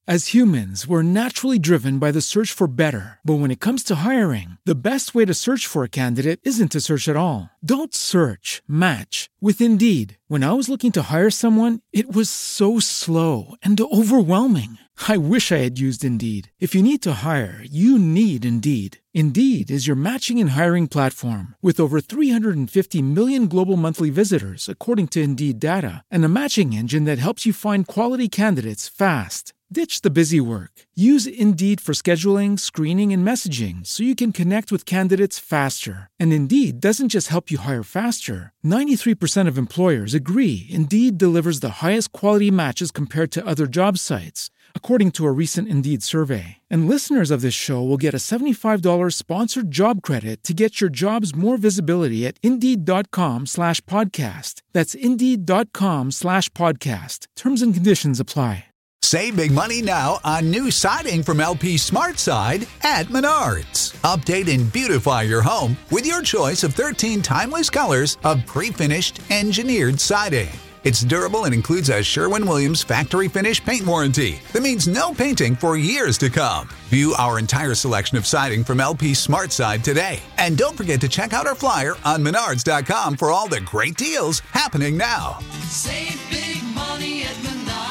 As humans, we're naturally driven by the search for better. But when it comes to hiring, the best way to search for a candidate isn't to search at all. Don't search, match with Indeed. When I was looking to hire someone, it was so slow and overwhelming. I wish I had used Indeed. If you need to hire, you need Indeed. Indeed is your matching and hiring platform with over 350 million global monthly visitors, according to Indeed data, and a matching engine that helps you find quality candidates fast. Ditch the busy work. Use Indeed for scheduling, screening, and messaging so you can connect with candidates faster. And Indeed doesn't just help you hire faster. 93% of employers agree Indeed delivers the highest quality matches compared to other job sites, according to a recent Indeed survey. And listeners of this show will get a $75 sponsored job credit to get your jobs more visibility at Indeed.com/podcast. That's Indeed.com/podcast. Terms and conditions apply. Save big money now on new siding from LP SmartSide at Menards. Update and beautify your home with your choice of 13 timeless colors of pre-finished engineered siding. It's durable and includes a Sherwin-Williams factory finish paint warranty that means no painting for years to come. View our entire selection of siding from LP SmartSide today. And don't forget to check out our flyer on Menards.com for all the great deals happening now. Save big money at Menards.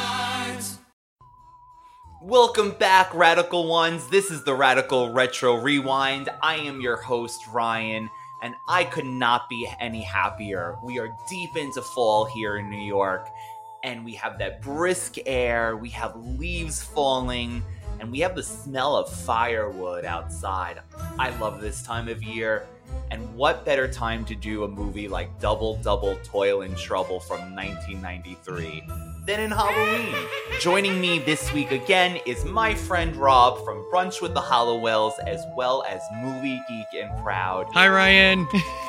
Welcome back, Radical Ones. This is the Radical Retro Rewind. I am your host, Ryan, and I could not be any happier. We are deep into fall here in New York, and we have that brisk air, we have leaves falling, and we have the smell of firewood outside. I love this time of year, and what better time to do a movie like Double Double Toil and Trouble from 1993 than in Halloween. Joining me this week again is my friend Rob from Brunch with the Hollowells, as well as Movie Geek and Proud. Hi, Ryan.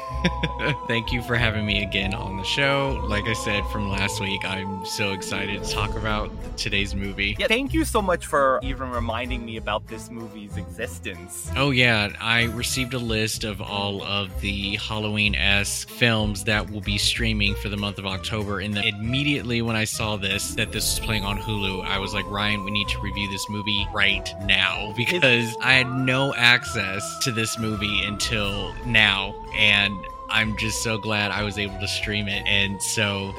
Thank you for having me again on the show. Like I said from last week, I'm so excited to talk about today's movie. Yeah, thank you so much for even reminding me about this movie's existence. Oh yeah, I received a list of all of the Halloween-esque films that will be streaming for the month of October, and then immediately when I saw that this was playing on Hulu, I was like, Ryan, we need to review this movie right now, because I had no access to this movie until now, and I'm just so glad I was able to stream it. And so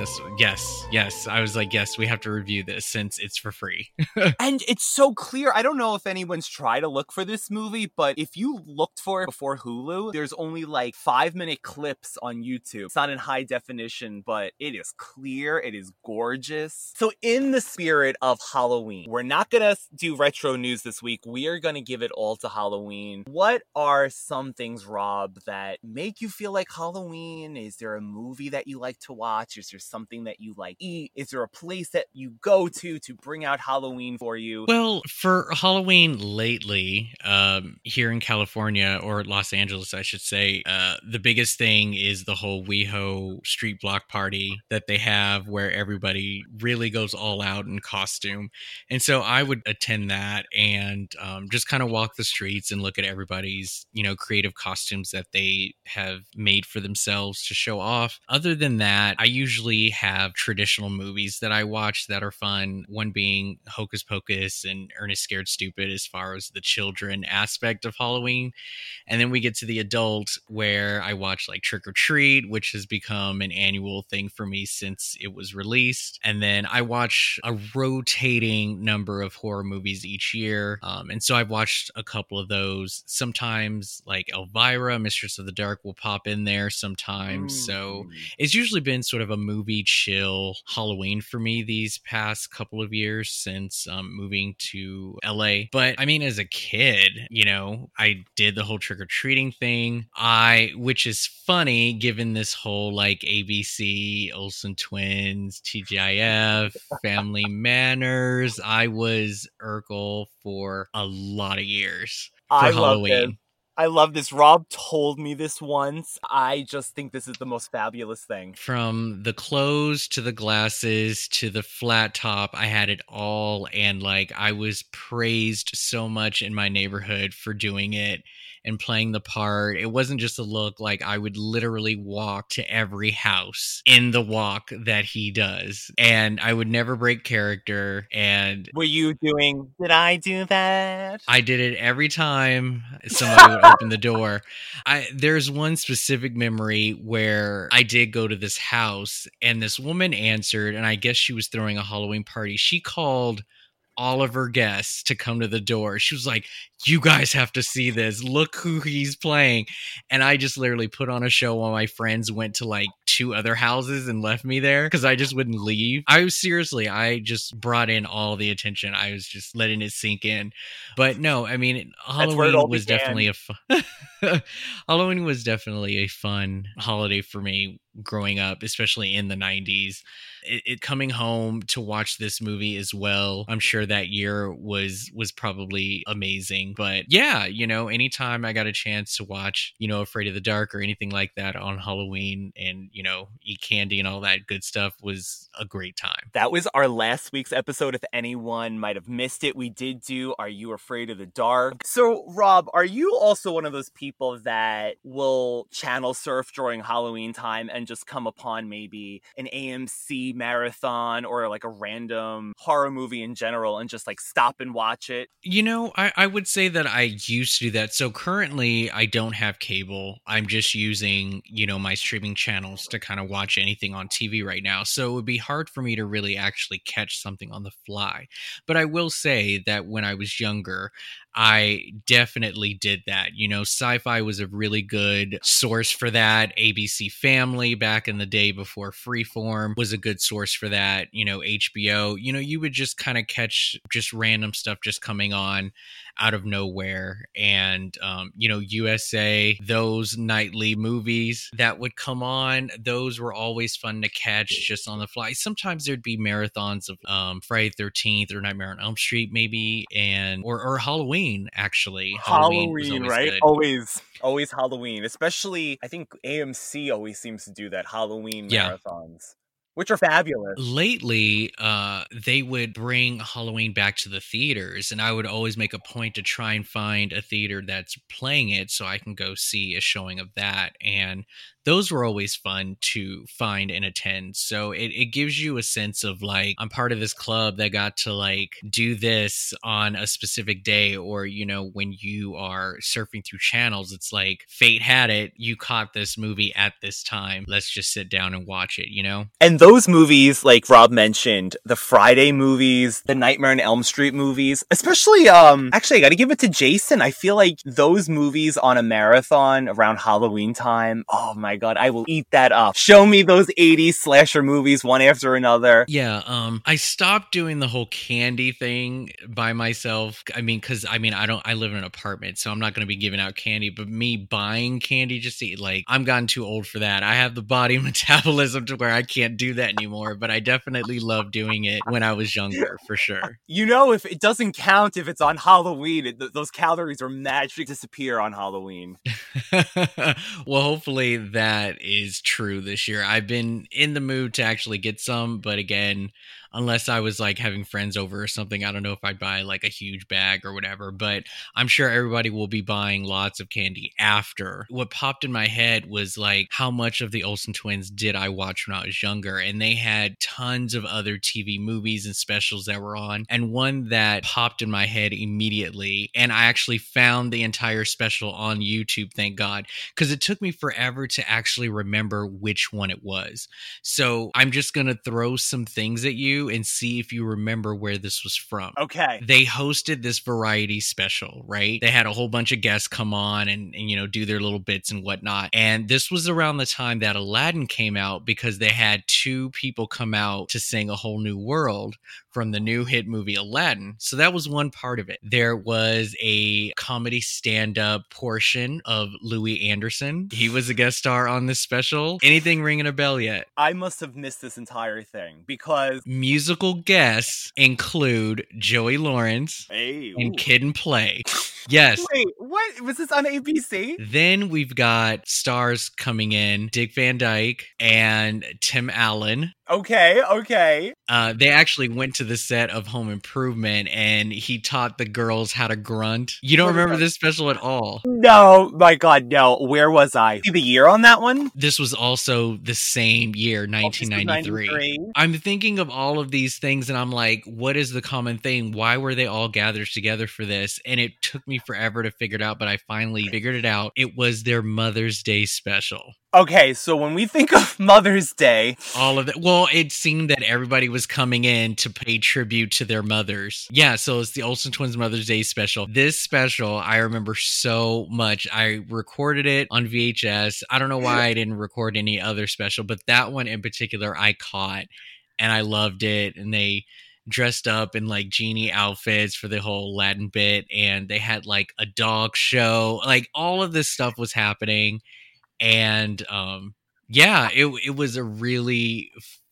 yes, I was like, yes, we have to review this since it's for free. And it's so clear. I don't know if anyone's tried to look for this movie, but if you looked for it before Hulu, there's only like 5-minute clips on YouTube. It's not in high definition, but it is clear. It is gorgeous. So in the spirit of Halloween, we're not going to do retro news this week. We are going to give it all to Halloween. What are some things, Rob, that make you feel like Halloween? Is there a movie that you like to watch? Is there something that you like eat? Is there a place that you go to bring out Halloween for you? Well, for Halloween lately, here in California, or Los Angeles, I should say, the biggest thing is the whole WeHo street block party that they have, where everybody really goes all out in costume. And so I would attend that and just kind of walk the streets and look at everybody's, creative costumes that they have made for themselves to show off. Other than that, I usually have traditional movies that I watch that are fun. One being Hocus Pocus and Ernest Scared Stupid, as far as the children aspect of Halloween. And then we get to the adult, where I watch like Trick or Treat, which has become an annual thing for me since it was released. And then I watch a rotating number of horror movies each year. And so I've watched a couple of those. Sometimes like Elvira, Mistress of the Dark will pop in there sometimes. So it's usually been sort of a movie chill Halloween for me these past couple of years since moving to LA. But I mean, as a kid, I did the whole trick-or-treating thing, which is funny given this whole like ABC, Olsen Twins, TGIF, Family Manners. I was Urkel for a lot of years for Halloween. I love this. Rob told me this once. I just think this is the most fabulous thing. From the clothes to the glasses to the flat top, I had it all. And like, I was praised so much in my neighborhood for doing it. and playing the part. It wasn't just a look. Like, I would literally walk to every house in the walk that he does, and I would never break character. And Were you doing, did I do that? I did it every time somebody would open the door. There's one specific memory where I did go to this house and this woman answered, and I guess she was throwing a Halloween party. She called all of her guests to come to the door. She was like, "You guys have to see this. Look who he's playing." And I just literally put on a show while my friends went to like 2 other houses and left me there because I just wouldn't leave. I just brought in all the attention. I was just letting it sink in. But no, I mean, Halloween was definitely Halloween was definitely a fun holiday for me growing up, especially in the 90s. It coming home to watch this movie as well, I'm sure that year was probably amazing. But yeah, anytime I got a chance to watch, Afraid of the Dark or anything like that on Halloween and, eat candy and all that good stuff was a great time. That was our last week's episode. If anyone might have missed it, we did do Are You Afraid of the Dark? So, Rob, are you also one of those people that will channel surf during Halloween time and just come upon maybe an AMC marathon or like a random horror movie in general and just like stop and watch it? I would say that I used to do that. So currently I don't have cable. I'm just using, my streaming channels to kind of watch anything on TV right now. So it would be hard for me to really actually catch something on the fly. But I will say that when I was younger, I definitely did that. Sci-Fi was a really good source for that. ABC Family back in the day before Freeform was a good source for that. HBO, you would just kind of catch just random stuff just coming on out of nowhere. And, USA, those nightly movies that would come on, those were always fun to catch just on the fly. Sometimes there'd be marathons of Friday the 13th or Nightmare on Elm Street maybe, or Halloween, actually. Halloween, right? Good. Always Halloween. Especially, I think AMC always seems to do that, Halloween marathons, which are fabulous. Lately, they would bring Halloween back to the theaters, and I would always make a point to try and find a theater that's playing it so I can go see a showing of that. And those were always fun to find and attend. So it gives you a sense of like, I'm part of this club that got to like do this on a specific day. Or, when you are surfing through channels, it's like fate had it. You caught this movie at this time. Let's just sit down and watch it, And those movies, like Rob mentioned, the Friday movies, the Nightmare on Elm Street movies, especially, actually, I gotta give it to Jason. I feel like those movies on a marathon around Halloween time, oh my God, I will eat that up. Show me those 80s slasher movies one after another. Yeah, I stopped doing the whole candy thing by myself. I live in an apartment, so I'm not going to be giving out candy, but me buying candy just to eat, like, I'm gotten too old for that. I have the body metabolism to where I can't do that anymore, but I definitely loved doing it when I was younger, for sure. If it doesn't count if it's on Halloween, those calories are magically disappear on Halloween. Well, hopefully that is true this year. I've been in the mood to actually get some, but again, unless I was like having friends over or something, I don't know if I'd buy like a huge bag or whatever, but I'm sure everybody will be buying lots of candy after. What popped in my head was like, how much of the Olsen twins did I watch when I was younger? And they had tons of other TV movies and specials that were on. And one that popped in my head immediately, and I actually found the entire special on YouTube, thank God, because it took me forever to actually remember which one it was. So I'm just going to throw some things at you and see if you remember where this was from. Okay. They hosted this variety special, right? They had a whole bunch of guests come on and do their little bits and whatnot. And this was around the time that Aladdin came out, because they had 2 people come out to sing A Whole New World from the new hit movie Aladdin. So that was one part of it. There was a comedy stand-up portion of Louis Anderson. He was a guest star on this special. Anything ringing a bell yet? I must have missed this entire thing because musical guests include Joey Lawrence and Kid and Play. Yes. Wait, what? Was this on ABC? Then we've got stars coming in, Dick Van Dyke and Tim Allen. Okay. They actually went to the set of Home Improvement, and he taught the girls how to grunt. You don't remember this special at all? No, my God, no. Where was I? The year on that one? This was also the same year, 1993. 93. I'm thinking of all of these things, and I'm like, what is the common thing? Why were they all gathered together for this? And it took me forever to figure it out, but I finally figured it out. It was their Mother's Day special. Okay, so when we think of Mother's Day, All of it. Well, it seemed that everybody was coming in to pay tribute to their mothers. Yeah, so it's the Olsen Twins Mother's Day special. This special, I remember so much. I recorded it on VHS. I don't know why I didn't record any other special, but that one in particular I caught, and I loved it. And they dressed up in like genie outfits for the whole Latin bit, and they had like a dog show. Like all of this stuff was happening. And yeah, it was a really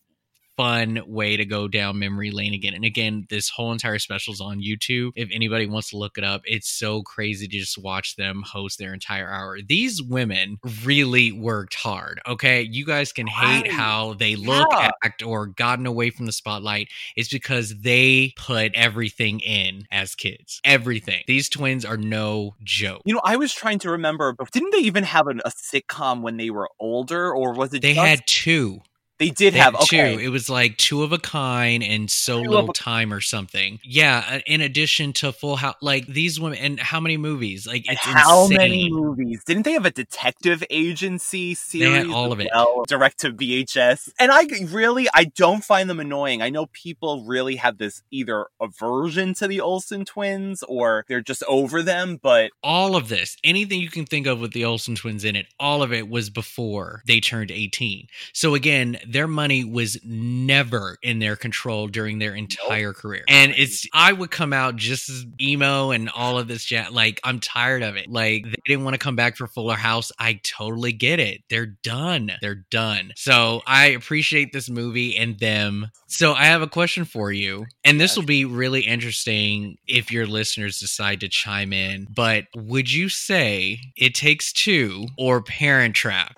fun way to go down memory lane again. And again, this whole entire special is on YouTube. If anybody wants to look it up, it's so crazy to just watch them host their entire hour. These women really worked hard, okay? You guys can hate how they look, act, or gotten away from the spotlight. It's because they put everything in as kids. Everything. These twins are no joke. you know, I was trying to remember, but didn't they even have a sitcom when they were older, or was it They just... had two. They did They have, had okay. two. It was like Two of a Kind and So Two of Little a- Time or something. Yeah, in addition to Full House, like these women, and how many movies? Like And it's how insane. many movies? Didn't they have a detective agency series? had all of as it. well, direct to VHS. And I don't find them annoying. I know people really have this either aversion to the Olsen twins or they're just over them, but All of this, anything you can think of with the Olsen twins in it, all of it was before they turned 18. So again, their money was never in their control during their entire career. And I would come out just as emo and all of this jazz. Like, I'm tired of it. Like, they didn't want to come back for Fuller House. I totally get it. They're done. They're done. So I appreciate this movie and them. So I have a question for you. And this will be really interesting if your listeners decide to chime in. But would you say It Takes Two or Parent Trap?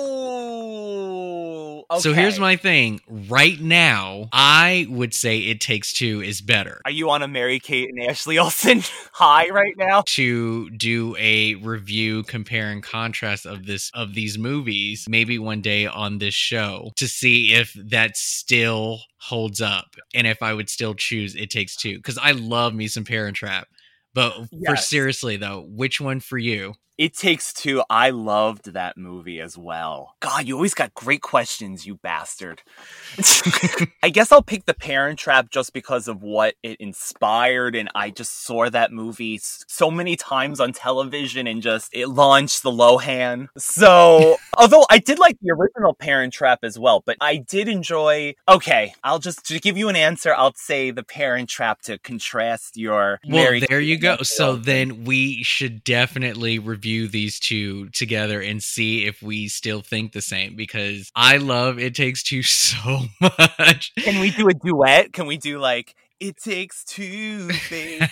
oh, okay. So here's my thing. Right now, I would say It Takes Two is better. Are you on a Mary-Kate and Ashley Olsen high right now? To do a review, compare and contrast of these movies, maybe one day on this show, to see if that still holds up and if I would still choose It Takes Two, because I love me some Parent Trap. But for Yes. seriously though, which one for you? It Takes Two. I loved that movie as well. God, you always got great questions, you bastard. I guess I'll pick The Parent Trap just because of what it inspired, and I just saw that movie so many times on television, and just it launched the Lohan. So, although I did like the original Parent Trap as well, but I did enjoy. Okay, I'll just to give you an answer. I'll say The Parent Trap to contrast your. Well, Mary there you Kate go. and So Olsen. then we should definitely review these two together and see if we still think the same, because I love It Takes Two so much. Can we do a duet? Can we do like It Takes Two, baby?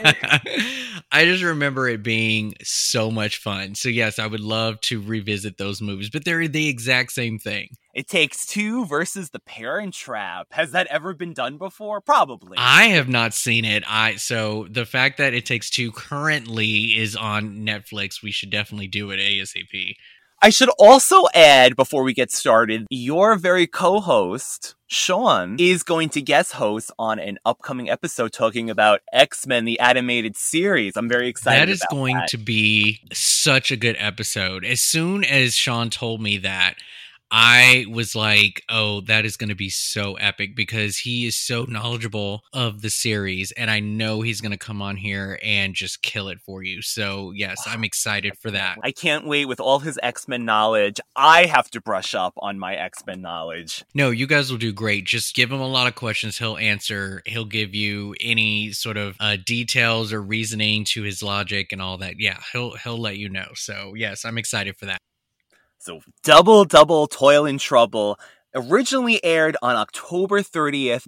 I just remember it being so much fun. So yes, I would love to revisit those movies, but they're the exact same thing. It Takes Two versus The Parent Trap. Has that ever been done before? Probably. I have not seen it. So the fact that It Takes Two currently is on Netflix, we should definitely do it ASAP. I should also add, before we get started, your very co-host, Sean, is going to guest host on an upcoming episode talking about X-Men, the animated series. I'm very excited That is about going that. to be such a good episode. As soon as Sean told me that, I was like, oh, that is going to be so epic, because he is so knowledgeable of the series, and I know he's going to come on here and just kill it for you. So yes, I'm excited for that. I can't wait. With all his X-Men knowledge, I have to brush up on my X-Men knowledge. No, you guys will do great. Just give him a lot of questions. He'll answer. He'll give you any sort of details or reasoning to his logic and all that. Yeah, he'll let you know. So yes, I'm excited for that. So double toil and trouble. Originally aired on October 30th,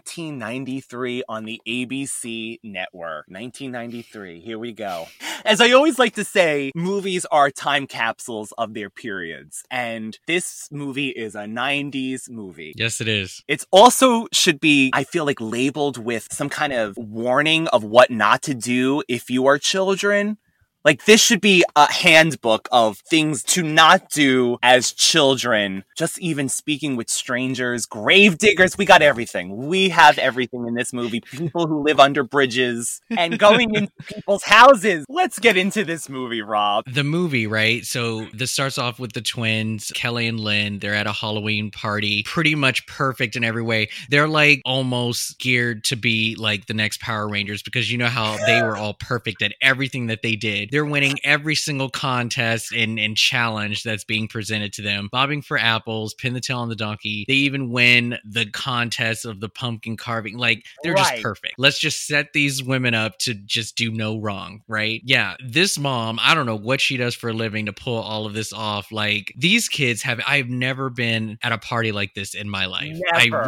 1993 on the ABC network. 1993. Here we go. As I always like to say, movies are time capsules of their periods. And this movie is a 90s movie. Yes, it is. It's also should be, I feel like, labeled with some kind of warning of what not to do if you are children. Like, this should be a handbook of things to not do as children. Just even speaking with strangers, grave diggers, we got everything. We have everything in this movie. People who live under bridges and going into people's houses. Let's get into this movie, Rob. The movie, right? So this starts off with the twins, Kelly and Lynn. They're at a Halloween party, pretty much perfect in every way. They're like almost geared to be like the next Power Rangers, because you know how they were all perfect at everything that they did. They're winning every single contest and challenge that's being presented to them. Bobbing for apples, pin the tail on the donkey. They even win the contest of the pumpkin carving. Like, they're just perfect. Let's just set these women up to just do no wrong, right? Yeah, this mom, I don't know what she does for a living to pull all of this off. Like, these kids I've never been at a party like this in my life.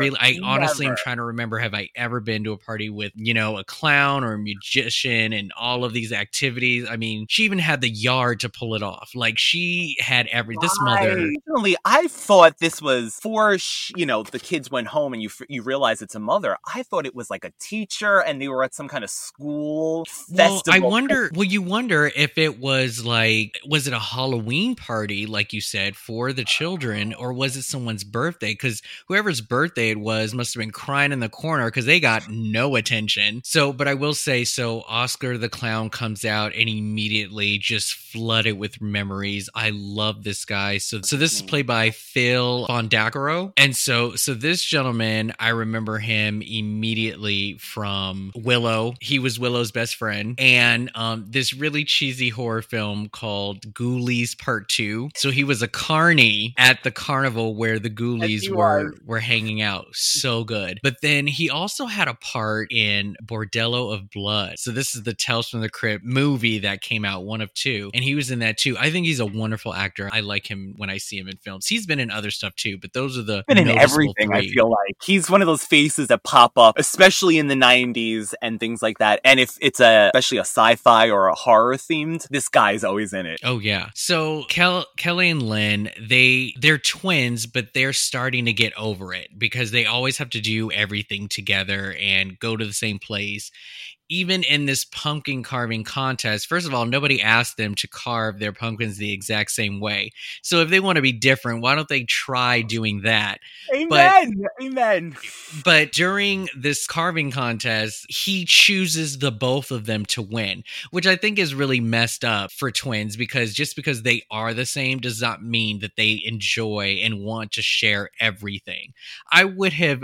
I honestly am trying to remember, have I ever been to a party with, you know, a clown or a magician and all of these activities? I mean, she even had the yard to pull it off. Like, she had this mother. Originally, I thought this was for, the kids went home and you realize it's a mother. I thought it was like a teacher and they were at some kind of school festival. You wonder if it was like, was it a Halloween party, like you said, for the children, or was it someone's birthday? Because whoever's birthday it was must have been crying in the corner because they got no attention. So, but I will say, Oscar the Clown comes out and immediately just flooded with memories. I love this guy. So this is played by Phil Fondacaro. And so this gentleman, I remember him immediately from Willow. He was Willow's best friend. And this really cheesy horror film called Ghoulies Part 2. So he was a carny at the carnival where the Ghoulies were hanging out. So good. But then he also had a part in Bordello of Blood. So this is the Tales from the Crypt movie that came out, one of two, and he was in that too. I think he's a wonderful actor. I like him when I see him in films. He's been in other stuff too, but those are the been in everything. I feel like he's one of those faces that pop up, especially in the 90s and things like that. And if it's especially a sci-fi or a horror themed, this guy's always in it. Oh yeah. So Kelly and Lynn, they're twins, but they're starting to get over it because they always have to do everything together and go to the same place. Even in this pumpkin carving contest, first of all, nobody asked them to carve their pumpkins the exact same way. So if they want to be different, why don't they try doing that? Amen. But during this carving contest, he chooses the both of them to win, which I think is really messed up for twins, because just because they are the same does not mean that they enjoy and want to share everything. I would have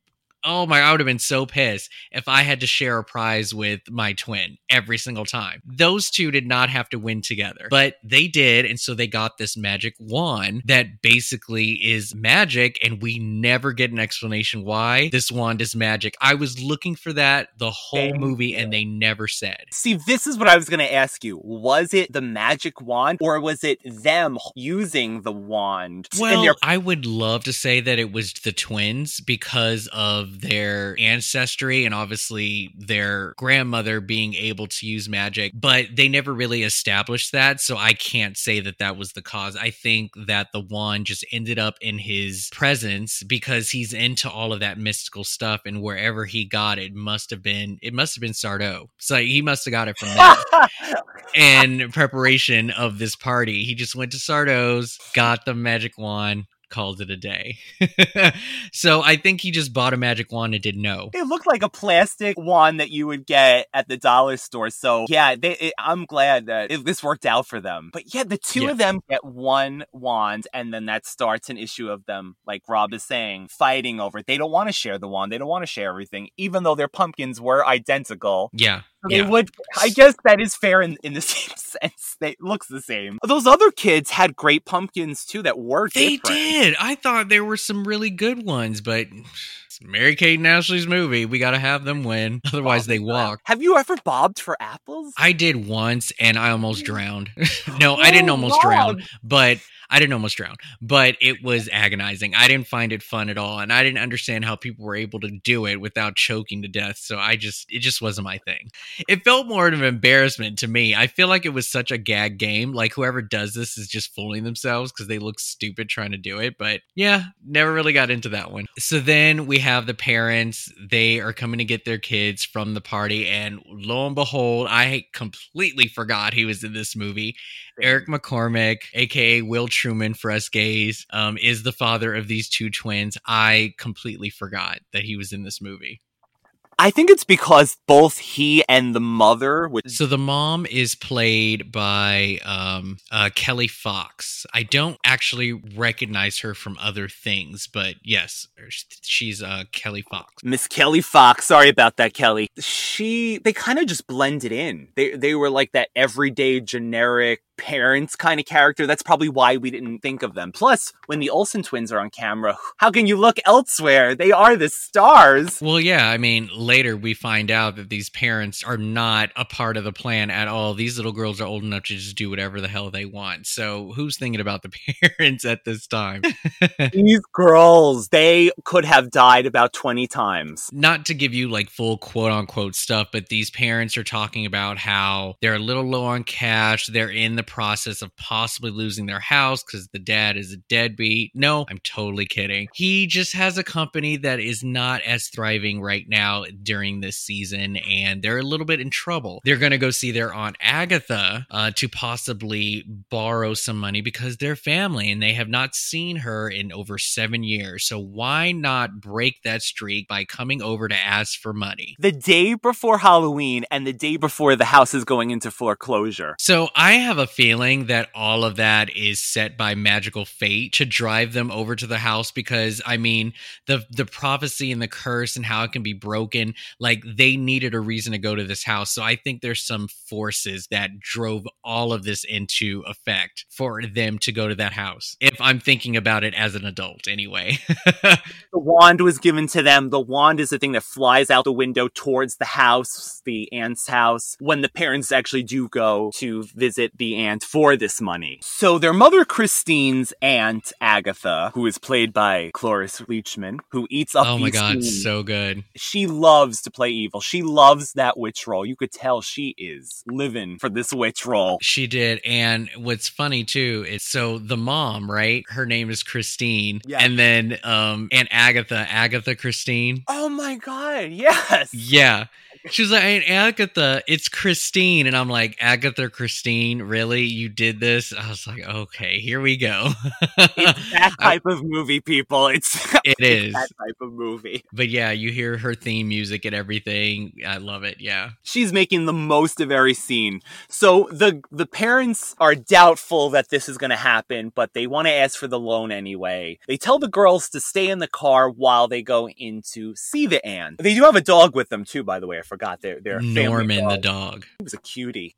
been so pissed if I had to share a prize with my twin every single time. Those two did not have to win together, but they did. And so they got this magic wand that basically is magic. And we never get an explanation why this wand is magic. I was looking for that the whole movie and they never said. See, this is what I was going to ask you. Was it the magic wand or was it them using the wand? Well, I would love to say that it was the twins because of their ancestry and obviously their grandmother being able to use magic, but they never really established that, so I can't say that was the cause. I think that the wand just ended up in his presence because he's into all of that mystical stuff, and wherever he got it must have been Sardo. So he must have got it from that. In preparation of this party, he just went to Sardo's, got the magic wand, called it a day. So I think he just bought a magic wand and didn't know. It looked like a plastic wand that you would get at the dollar store. So yeah, I'm glad that this worked out for them. But yeah, the two of them get one wand, and then that starts an issue of them, like Rob is saying, fighting over it. They don't want to share the wand. They don't want to share everything, even though their pumpkins were identical. Yeah. They would, I guess that is fair in the same sense. It looks the same. Those other kids had great pumpkins too that were different. They did. I thought there were some really good ones, but Mary-Kate and Ashley's movie. We got to have them win. Otherwise, they walk. Have you ever bobbed for apples? I did once, and I almost drowned. No, I didn't almost drown, but it was agonizing. I didn't find it fun at all, and I didn't understand how people were able to do it without choking to death. So it just wasn't my thing. It felt more of an embarrassment to me. I feel like it was such a gag game. Like whoever does this is just fooling themselves because they look stupid trying to do it. But yeah, never really got into that one. So then we have the parents. They are coming to get their kids from the party, and lo and behold, I completely forgot he was in this movie. Eric McCormack, aka Will Truman for us gays, is the father of these two twins. I completely forgot that he was in this movie. I think it's because both he and the mother So the mom is played by Kelly Fox. I don't actually recognize her from other things, but yes, she's Kelly Fox. Miss Kelly Fox. Sorry about that, Kelly. They kind of just blended in. They were like that everyday generic parents kind of character. That's probably why we didn't think of them. Plus, when the Olsen twins are on camera, how can you look elsewhere? They are the stars. Well, yeah, I mean, later we find out that these parents are not a part of the plan at all. These little girls are old enough to just do whatever the hell they want. So who's thinking about the parents at this time? These girls, they could have died about 20 times. Not to give you like full quote unquote stuff, but these parents are talking about how they're a little low on cash. They're in the process of possibly losing their house because the dad is a deadbeat. No, I'm totally kidding. He just has a company that is not as thriving right now during this season, and they're a little bit in trouble. They're going to go see their Aunt Agatha to possibly borrow some money because they're family and they have not seen her in over 7 years. So why not break that streak by coming over to ask for money? The day before Halloween and the day before the house is going into foreclosure. So I have a feeling that all of that is set by magical fate to drive them over to the house because, I mean, the prophecy and the curse and how it can be broken, like they needed a reason to go to this house. So I think there's some forces that drove all of this into effect for them to go to that house. If I'm thinking about it as an adult anyway. The wand was given to them. The wand is the thing that flies out the window towards the house, the aunt's house, when the parents actually do go to visit the aunt for this money. So their mother Christine's aunt Agatha, who is played by Cloris Leachman, who eats up oh my these god, scenes. so good. She loves to play evil. She loves that witch role. You could tell she is living for this witch role. She did. And what's funny too is so the mom, right? Her name is Christine. Yeah. And then Aunt Agatha Christine. Oh my god, yes. Yeah. She was like, Aunt Agatha, it's Christine. And I'm like, Agatha Christine, really? You did this? I was like, okay, here we go. It's that type of movie, people. It is that type of movie. But yeah, you hear her theme music and everything. I love it. Yeah. She's making the most of every scene. So the parents are doubtful that this is going to happen, but they want to ask for the loan anyway. They tell the girls to stay in the car while they go in to see the aunt. They do have a dog with them too, by the way. I forgot their Norman the dog. He was a cutie.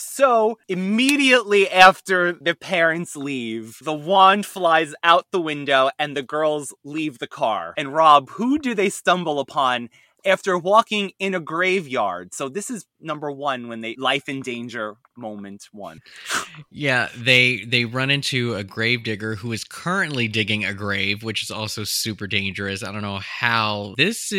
So immediately after the parents leave, the wand flies out the window and the girls leave the car. And Rob, who do they stumble upon after walking in a graveyard? So this is number one when they life in danger moment one. Yeah, they run into a gravedigger who is currently digging a grave, which is also super dangerous. I don't know how.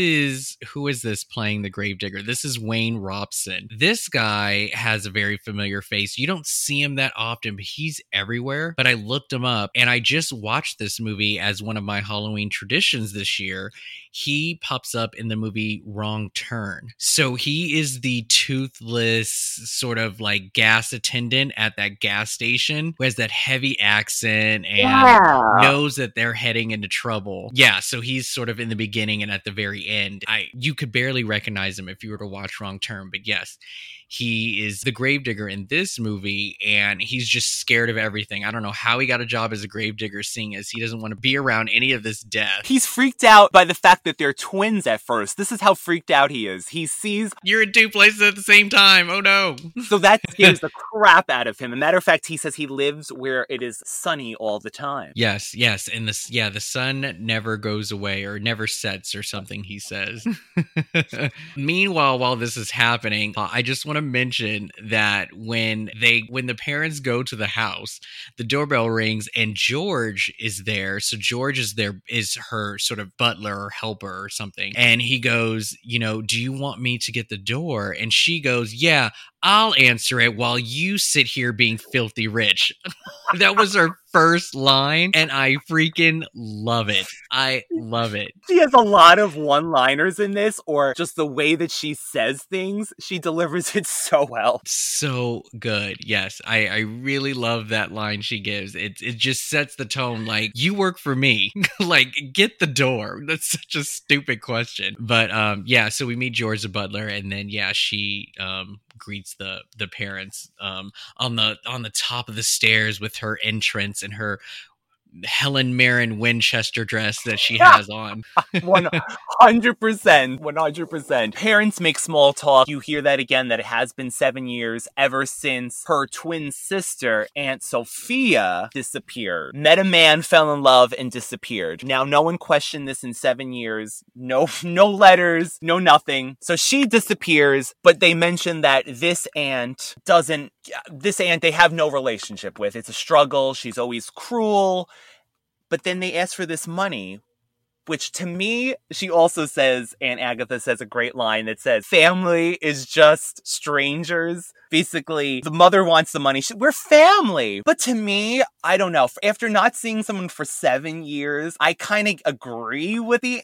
Who is this playing the gravedigger? This is Wayne Robson. This guy has a very familiar face. You don't see him that often, but he's everywhere. But I looked him up, and I just watched this movie as one of my Halloween traditions this year. He pops up in the movie Wrong Turn. So he is the toothless sort of like gas attendant at that gas station who has that heavy accent and knows that they're heading into trouble. Yeah, so he's sort of in the beginning and at the very end. You could barely recognize him if you were to watch Wrong Turn, but yes, he is the gravedigger in this movie, and he's just scared of everything. I don't know how he got a job as a gravedigger, seeing as he doesn't want to be around any of this death. He's freaked out by the fact that they're twins at first. This is is how freaked out he is. He sees... You're in two places at the same time. Oh, no. So that scares the crap out of him. As a matter of fact, he says he lives where it is sunny all the time. Yes. And the sun never goes away or never sets or something, he says. Meanwhile, while this is happening, I just want to mention that when the parents go to the house, the doorbell rings and George is there. So George is her sort of butler or helper or something. And he goes, do you want me to get the door? And she goes, yeah, I'll answer it while you sit here being filthy rich. That was her first line, and I freaking love it. I love it. She has a lot of one-liners in this, or just the way that she says things. She delivers it so well. So good. Yes, I really love that line she gives. It just sets the tone, like, you work for me. Like, get the door. That's such a stupid question. But so we meet George the butler, and then she greets the parents on the top of the stairs with her entrance and her Helen Mirren Winchester dress that she has on. 100%. Parents make small talk. You hear that again, that it has been 7 years ever since her twin sister, Aunt Sophia, disappeared. Met a man, fell in love, and disappeared. Now, no one questioned this in 7 years. No letters, no nothing. So she disappears, but they mention that this aunt they have no relationship with. It's a struggle. She's always cruel. But then they ask for this money, which to me, she also says, Aunt Agatha says a great line that says, family is just strangers. Basically, the mother wants the money. We're family. But to me, I don't know. After not seeing someone for 7 years, I kind of agree with the...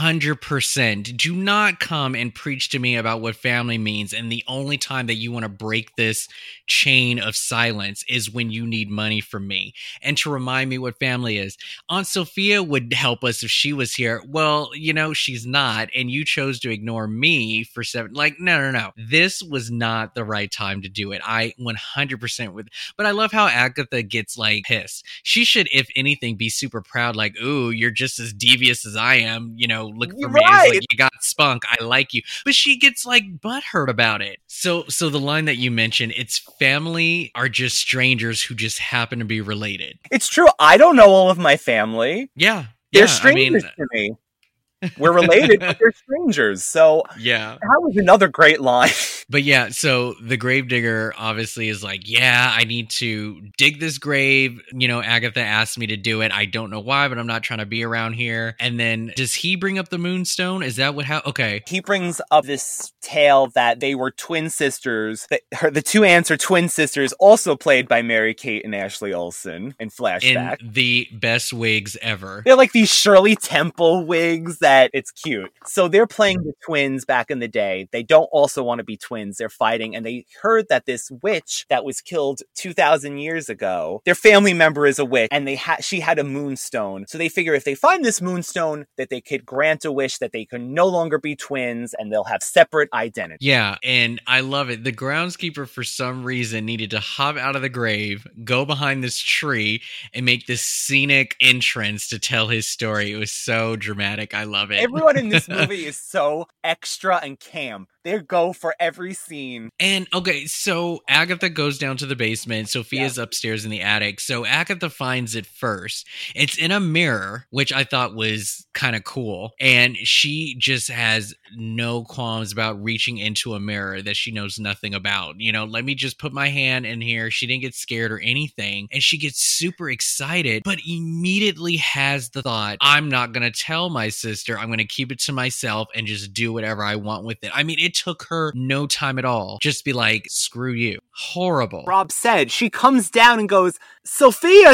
100%. Do not come and preach to me about what family means. And the only time that you want to break this chain of silence is when you need money from me. And to remind me what family is. Aunt Sophia would help us if she was here. Well, she's not. And you chose to ignore me for 7... Like, no. This was not the right time to do it. I 100% would. But I love how Agatha gets like pissed. She should, if anything, be super proud. Like, ooh, you're just as devious as I am. Look for me. It's like, you got spunk. I like you. But she gets like butthurt about it. So the line that you mentioned, it's family are just strangers who just happen to be related. It's true. I don't know all of my family. Yeah. They're strangers to me. We're related, but they're strangers. So yeah, that was another great line. But yeah, so the gravedigger obviously is like, yeah, I need to dig this grave. Agatha asked me to do it. I don't know why, but I'm not trying to be around here. And then does he bring up the moonstone? Is that what okay. He brings up this tale that they were twin sisters. The two aunts are twin sisters, also played by Mary-Kate and Ashley Olsen in flashback. In the best wigs ever. They're like these Shirley Temple wigs that it's cute. So they're playing the twins back in the day. They don't also want to be twins. They're fighting, and they heard that this witch that was killed 2,000 years ago, their family member is a witch, and she had a moonstone. So they figure if they find this moonstone, that they could grant a wish that they can no longer be twins, and they'll have separate identity. Yeah, and I love it. The groundskeeper, for some reason, needed to hop out of the grave, go behind this tree, and make this scenic entrance to tell his story. It was so dramatic. I love it. Everyone in this movie is so extra and camp. They go for every scene. And okay, so Agatha goes down to the basement. Sophia's upstairs in the attic. So Agatha finds it first. It's in a mirror, which I thought was kind of cool. And she just has no qualms about reaching into a mirror that she knows nothing about. Let me just put my hand in here. She didn't get scared or anything. And she gets super excited, but immediately has the thought, I'm not going to tell my sister. I'm going to keep it to myself and just do whatever I want with it. I mean, it took her no time at all. Just be like, screw you. Horrible. Rob said, she comes down and goes, Sophia!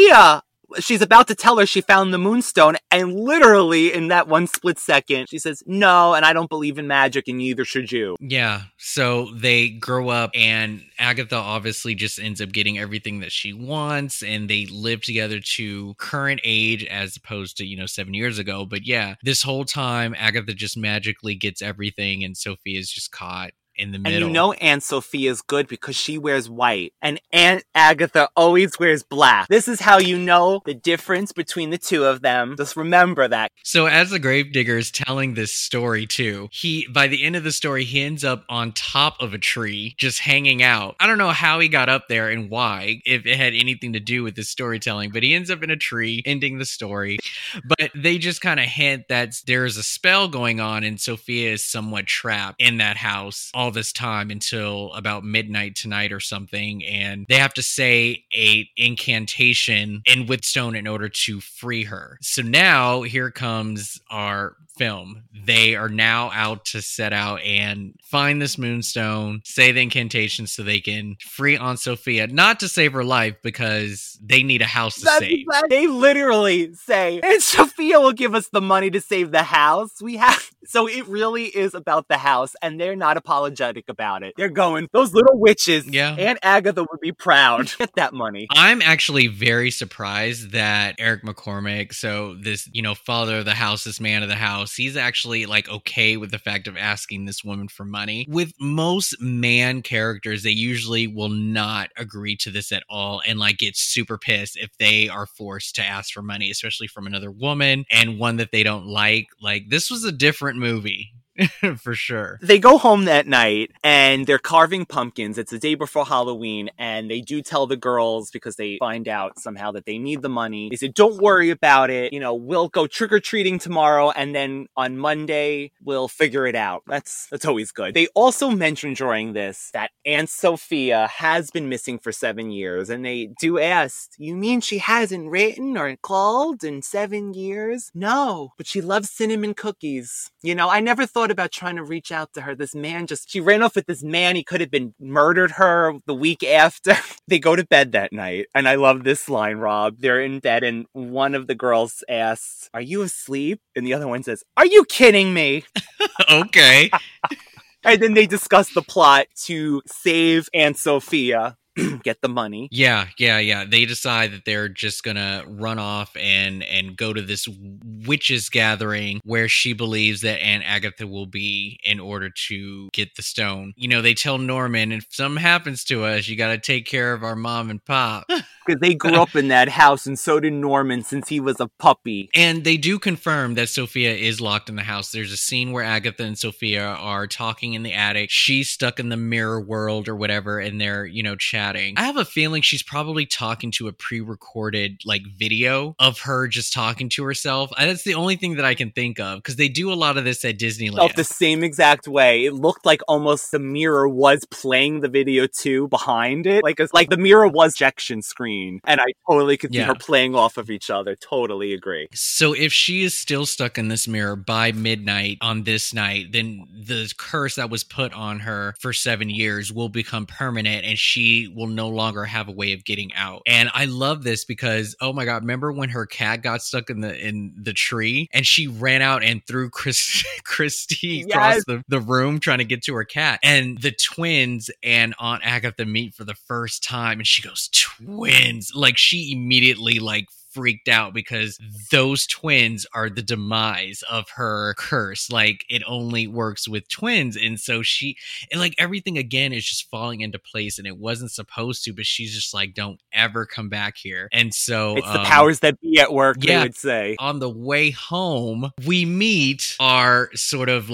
She's about to tell her she found the moonstone, and literally in that one split second, she says, no, and I don't believe in magic, and neither should you. Yeah, so they grow up, and Agatha obviously just ends up getting everything that she wants, and they live together to current age as opposed to, 7 years ago. But yeah, this whole time, Agatha just magically gets everything, and Sophie is just caught in the And middle. you know Aunt Sophia's good because she wears white. And Aunt Agatha always wears black. This is how you know the difference between the two of them. Just remember that. So as the gravedigger is telling this story too, by the end of the story, he ends up on top of a tree, just hanging out. I don't know how he got up there and why, if it had anything to do with his storytelling, but he ends up in a tree, ending the story. But they just kind of hint that there's a spell going on and Sophia is somewhat trapped in that house all this time until about midnight tonight or something. And they have to say a incantation in Woodstone in order to free her. So now here comes our film. They are now out to set out and find this moonstone, say the incantation so they can free Aunt Sophia, not to save her life because they need a house to save. They literally say, and Sophia will give us the money to save the house. So it really is about the house, and they're not apologetic about it. They're going, those little witches. Yeah. Aunt Agatha would be proud. Get that money. I'm actually very surprised that Eric McCormack, so this, father of the house, this man of the house, he's actually like okay with the fact of asking this woman for money. With most man characters, they usually will not agree to this at all and like get super pissed if they are forced to ask for money, especially from another woman and one that they don't like. Like, this was a different movie. For sure. They go home that night and they're carving pumpkins. It's the day before Halloween, and they do tell the girls, because they find out somehow that they need the money. They said, don't worry about it. We'll go trick-or-treating tomorrow, and then on Monday, we'll figure it out. That's always good. They also mention during this that Aunt Sophia has been missing for 7 years, and they do ask, you mean she hasn't written or called in 7 years? No, but she loves cinnamon cookies. I never thought about trying to reach out to her. This man she ran off with this man. He could have murdered her the week after. They go to bed that night. And I love this line, Rob. They're in bed and one of the girls asks, are you asleep? And the other one says, are you kidding me? Okay. And then they discuss the plot to save Aunt Sophia. Get the money. Yeah. They decide that they're just gonna run off and go to this witches gathering where she believes that Aunt Agatha will be in order to get the stone. They tell Norman, if something happens to us, you gotta take care of our mom and pop. Because they grew up in that house, and so did Norman since he was a puppy. And they do confirm that Sophia is locked in the house. There's a scene where Agatha and Sophia are talking in the attic. She's stuck in the mirror world or whatever, and they're, chatting. I have a feeling she's probably talking to a pre-recorded, video of her just talking to herself. That's the only thing that I can think of, because they do a lot of this at Disneyland. The same exact way. It looked like almost the mirror was playing the video too behind it. It's like the mirror was projection screen. And I totally could see her playing off of each other. Totally agree. So if she is still stuck in this mirror by midnight on this night, then the curse that was put on her for 7 years will become permanent and she will no longer have a way of getting out. And I love this because, oh my God, remember when her cat got stuck in the tree and she ran out and threw Christy across the room trying to get to her cat, and the twins and Aunt Agatha meet for the first time and she goes, twins. She immediately freaked out because those twins are the demise of her curse. It only works with twins. And so everything again is just falling into place, and it wasn't supposed to, but she's just don't ever come back here. And so it's the powers that be at work, they would say. On the way home, we meet our sort of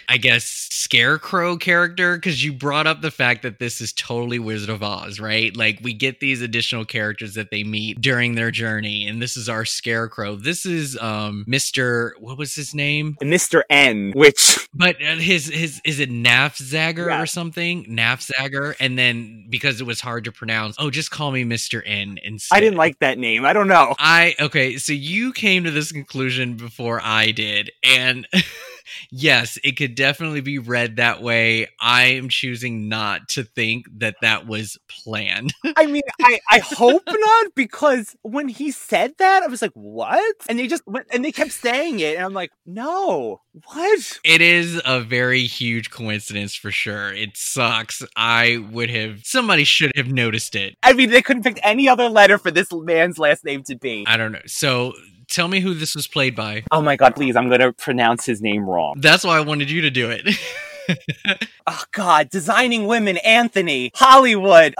scarecrow character, because you brought up the fact that this is totally Wizard of Oz, right? We get these additional characters that they meet during their journey. And this is our scarecrow. This is Mr. What was his name? Mr. N, but his is it Nafzagger or something? Nafzagger. And then because it was hard to pronounce, just call me Mr. N instead. I didn't like that name. I don't know. Okay, so you came to this conclusion before I did, and yes, it could definitely be read that way. I am choosing not to think that was planned. I mean, I hope not, because when he said that, I was like, what? And they kept saying it, and I'm like, no, what? It is a very huge coincidence for sure. It sucks. Somebody should have noticed it. I mean, they couldn't pick any other letter for this man's last name to be. I don't know. So tell me who this was played by. Oh my God, please, I'm going to pronounce his name wrong. That's why I wanted you to do it. Oh God, Designing Women, Anthony, Hollywood.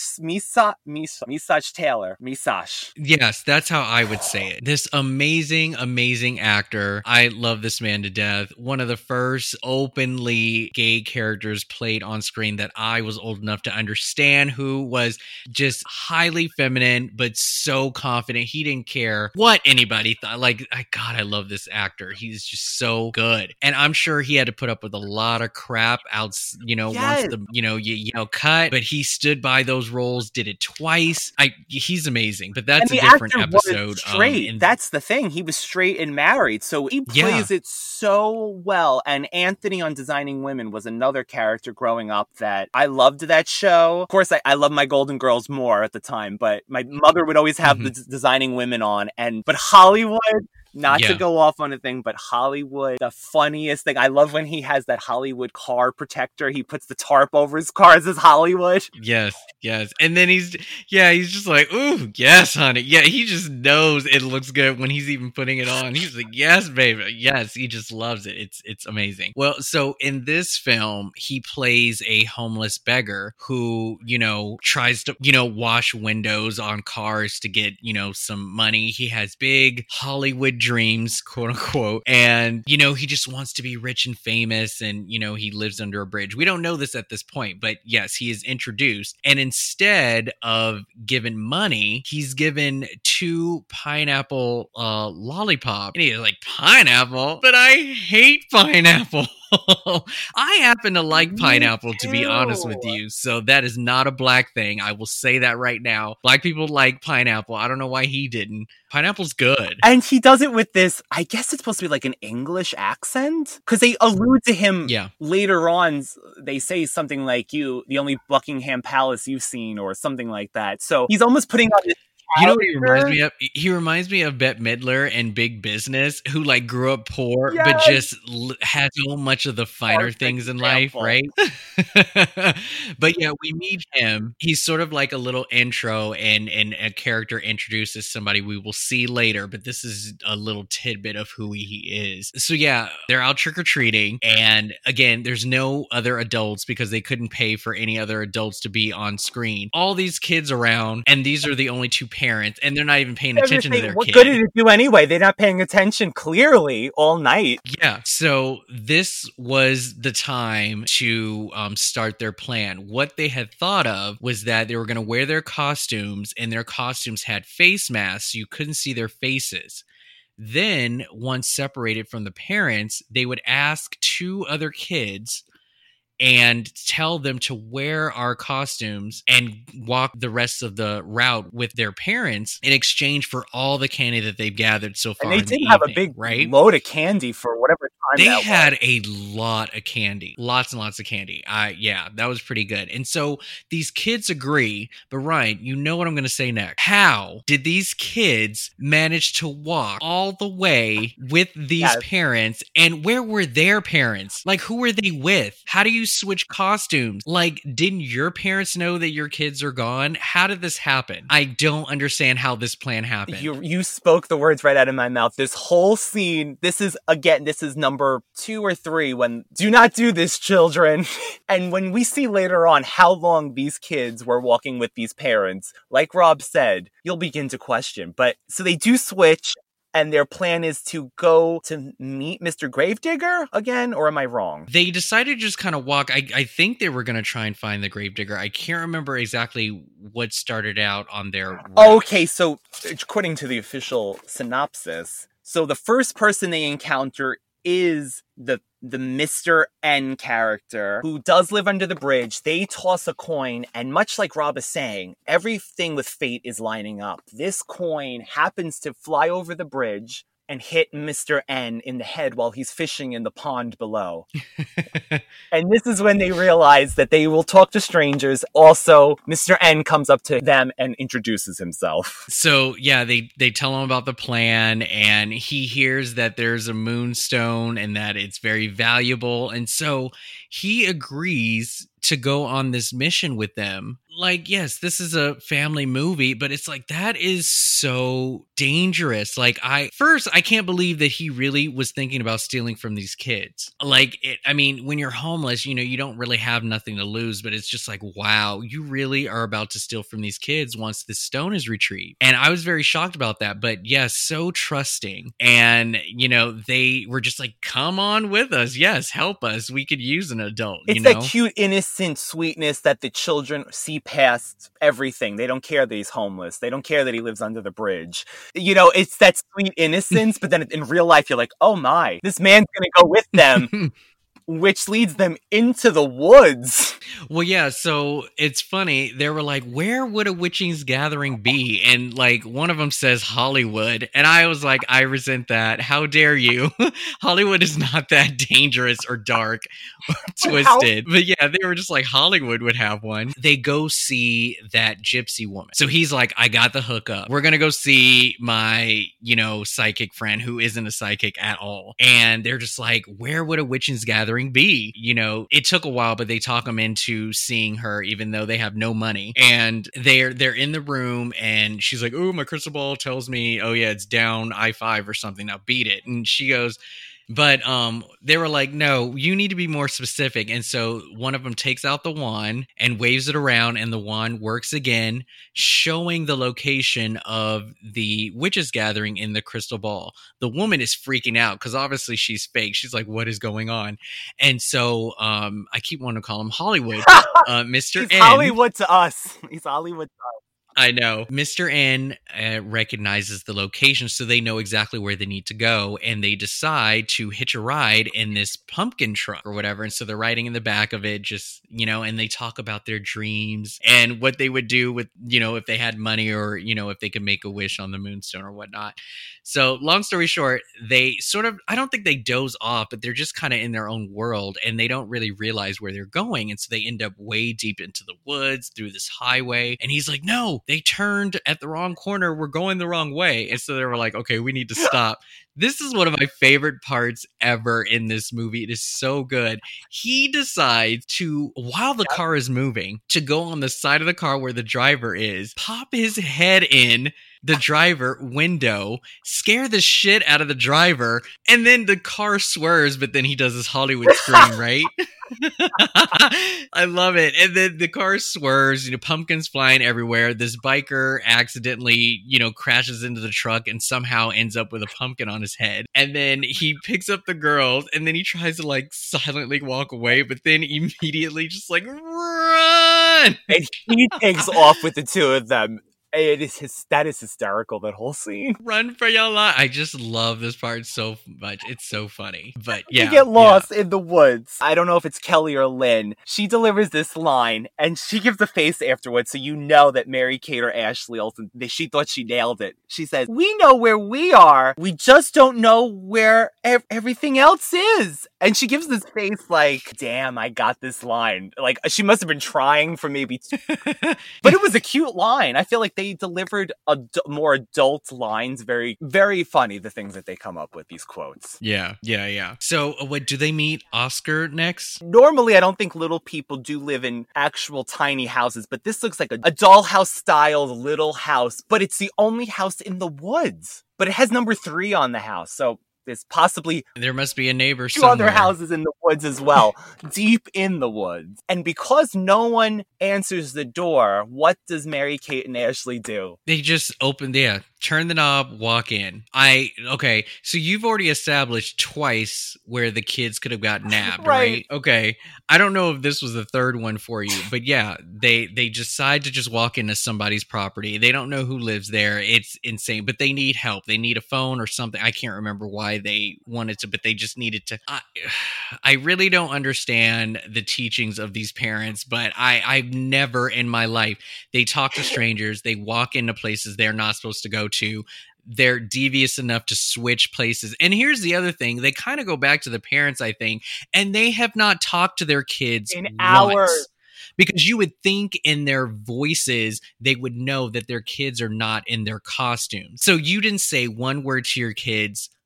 Misach Taylor. Misach. Yes, that's how I would say it. This amazing, amazing actor. I love this man to death. One of the first openly gay characters played on screen that I was old enough to understand, who was just highly feminine, but so confident. He didn't care what anybody thought. Like, God, I love this actor. He's just so good. And I'm sure he had to put up with a lot of crap out, Yes. once the, you cut, but he stood by those roles, did it twice. He's amazing, but that's And a the different actor episode. was straight. That's the thing. He was straight and married, so he plays it so well. And Anthony on Designing Women was another character growing up that I loved that show. Of course, I love my Golden Girls more at the time, but my mother would always have the Designing Women on. But Hollywood, not to go off on a thing, but Hollywood, the funniest thing. I love when he has that Hollywood car protector. He puts the tarp over his car as his Hollywood. Yes. And then he's just like, ooh, yes, honey. Yeah, he just knows it looks good when he's even putting it on. He's like, yes, baby. Yes, he just loves it. It's amazing. Well, so in this film, he plays a homeless beggar who, tries to, wash windows on cars to get, some money. He has big Hollywood dreams, quote unquote. And, he just wants to be rich and famous. And, he lives under a bridge. We don't know this at this point, but yes, he is introduced. And instead of given money, he's given 2 pineapple lollipop. And he's like, pineapple? But I hate pineapple. I happen to like pineapple, to be honest with you. So that is not a black thing. I will say that right now. Black people like pineapple. I don't know why he didn't. Pineapple's good. And he does it with this, I guess it's supposed to be like an English accent? Because they allude to him later on. They say something like, the only Buckingham Palace you've seen, or something like that. So he's almost putting on this. You know what he reminds me of? He reminds me of Bette Midler in Big Business, who grew up poor, but just has so much of the finer things in life, right? But yeah, we meet him. He's sort of like a little intro, and a character introduces somebody we will see later, but this is a little tidbit of who he is. So yeah, they're out trick-or-treating, and again, there's no other adults because they couldn't pay for any other adults to be on screen. All these kids around, and these are the only 2 parents, and they're not even paying attention to their what kid. What good did it do anyway? They're not paying attention clearly all night. Yeah. So this was the time to start their plan. What they had thought of was that they were going to wear their costumes, and their costumes had face masks, so you couldn't see their faces. Then, once separated from the parents, they would ask 2 other kids and tell them to wear our costumes and walk the rest of the route with their parents in exchange for all the candy that they've gathered so far. And they did have a big load of candy for whatever time they had a lot of candy, lots and lots of candy. That was pretty good. And so these kids agree, but Ryan, you know what I'm going to say next. How did these kids manage to walk all the way with these parents? And where were their parents? Who were they with? How do you switch costumes? Didn't your parents know that your kids are gone? How did this happen? I don't understand how this plan happened. You spoke the words right out of my mouth. This whole scene, this is number 2 or 3 when do not do this, children. And when we see later on how long these kids were walking with these parents, like Rob said, you'll begin to question. But so they do switch, and their plan is to go to meet Mr. Gravedigger again, or am I wrong? They decided to just kind of walk. I think they were going to try and find the Gravedigger. I can't remember exactly what started out on their route. Okay, so according to the official synopsis, so the first person they encounter is the Mr. N character who does live under the bridge. They toss a coin, and much like Rob is saying, everything with fate is lining up. This coin happens to fly over the bridge and hit Mr. N in the head while he's fishing in the pond below. And this is when they realize that they will talk to strangers. Also, Mr. N comes up to them and introduces himself. So, yeah, they tell him about the plan, and he hears that there's a moonstone and that it's very valuable. And so he agrees to go on this mission with them. Like, yes, this is a family movie, but it's like, that is so dangerous. Like, I can't believe that he really was thinking about stealing from these kids. Like, I mean, when you're homeless, you don't really have nothing to lose, but it's just like, wow, you really are about to steal from these kids once this stone is retrieved. And I was very shocked about that, but yes, so trusting. And, they were just like, come on with us. Yes, help us. We could use an adult, It's that cute, innocent sweetness that the children see past everything. They don't care that he's homeless. They don't care that he lives under the bridge. It's that sweet innocence, but then in real life, you're like, oh my, this man's going to go with them. Which leads them into the woods. Well, yeah, so it's funny. They were like, where would a witching's gathering be? And like one of them says Hollywood. And I was like, I resent that. How dare you? Hollywood is not that dangerous or dark or twisted. But yeah, they were just like, Hollywood would have one. They go see that gypsy woman. So he's like, I got the hookup. We're going to go see my, psychic friend who isn't a psychic at all. And they're just like, where would a witching's gathering be? It took a while, but they talk them into seeing her even though they have no money. And they're in the room and she's like, oh, my crystal ball tells me, oh yeah, it's down I-5 or something. Now beat it. And she goes, but they were like, no, you need to be more specific. And so one of them takes out the wand and waves it around, and the wand works again, showing the location of the witches gathering in the crystal ball. The woman is freaking out because obviously she's fake. She's like, what is going on? And so I keep wanting to call him Hollywood. Mr. He's N. Hollywood to us. He's Hollywood to us. I know. Mr. N recognizes the location, so they know exactly where they need to go, and they decide to hitch a ride in this pumpkin truck or whatever. And so they're riding in the back of it, just, and they talk about their dreams and what they would do with, if they had money or, if they could make a wish on the moonstone or whatnot. So long story short, they sort of, I don't think they doze off, but they're just kind of in their own world and they don't really realize where they're going. And so they end up way deep into the woods through this highway. And he's like, no, they turned at the wrong corner. We're going the wrong way. And so they were like, okay, we need to stop. This is one of my favorite parts ever in this movie. It is so good. He decides to, while the car is moving, to go on the side of the car where the driver is, pop his head in the driver window, scare the shit out of the driver, and then the car swerves, but then he does this Hollywood scream, right? I love it. And then the car swerves, pumpkins flying everywhere. This biker accidentally, crashes into the truck and somehow ends up with a pumpkin on his head. And then he picks up the girls and then he tries to silently walk away, but then immediately just run! And he takes off with the two of them. That is hysterical, that whole scene. Run for your life. I just love this part so much. It's so funny. But yeah. You get lost in the woods. I don't know if it's Kelly or Lynn. She delivers this line and she gives a face afterwards, so you know that Mary-Kate or Ashley Olsen, she thought she nailed it. She says, we know where we are. We just don't know where everything else is. And she gives this face like, damn, I got this line. Like, she must have been trying for maybe but it was a cute line. I feel like they delivered more adult lines. Very, very funny, the things that they come up with, these quotes. Yeah. So, what, do they meet Oscar next? Normally, I don't think little people do live in actual tiny houses, but this looks like a dollhouse-style little house, but it's the only house in the woods. But it has number 3 on the house, so there must be a neighbor two somewhere. Other houses in the woods as well, deep in the woods. And because no one answers the door, what does Mary-Kate and Ashley do? They just turn the knob, walk in. Okay, so you've already established twice where the kids could have got nabbed, right? Okay, I don't know if this was the third one for you, but yeah, they decide to just walk into somebody's property. They don't know who lives there. It's insane, but they need help. They need a phone or something. I can't remember why they wanted to, but they just needed to. I really don't understand the teachings of these parents, but I've never in my life, they talk to strangers, they walk into places they're not supposed to go to. They're devious enough to switch places. And here's the other thing. They kind of go back to the parents, I think, and they have not talked to their kids in hours. Because you would think in their voices, they would know that their kids are not in their costumes. So you didn't say one word to your kids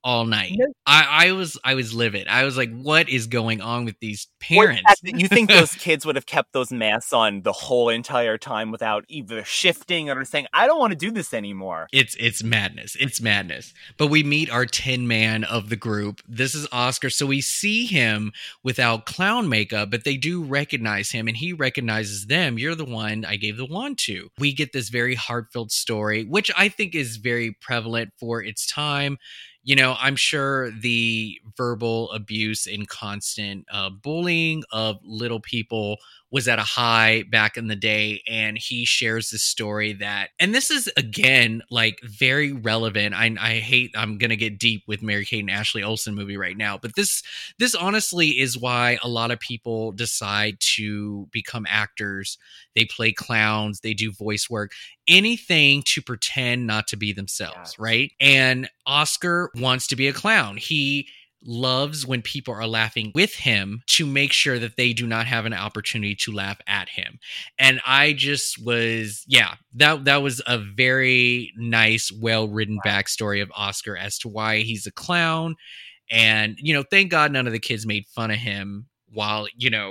all night. No. I was livid. I was like, what is going on with these Or the parents? fact that you think those kids would have kept those masks on the whole entire time without either shifting or saying, I don't want to do this anymore. It's madness. It's madness. But we meet our Tin Man of the group. This is Oscar. So we see him without clown makeup, but they do recognize him and he recognizes them. You're the one I gave the wand to. We get this very heartfelt story, which I think is very prevalent for its time. You know, I'm sure the verbal abuse and constant bullying of little people was at a high back in the day. And he shares this story that, and this is again, like very relevant. I'm going to get deep with Mary-Kate and Ashley Olsen movie right now, but this honestly is why a lot of people decide to become actors. They play clowns, they do voice work, anything to pretend not to be themselves, right? And Oscar wants to be a clown. He loves when people are laughing with him to make sure that they do not have an opportunity to laugh at him. And I just was, that was a very nice, well-written backstory of Oscar as to why he's a clown. And, you know, thank God none of the kids made fun of him while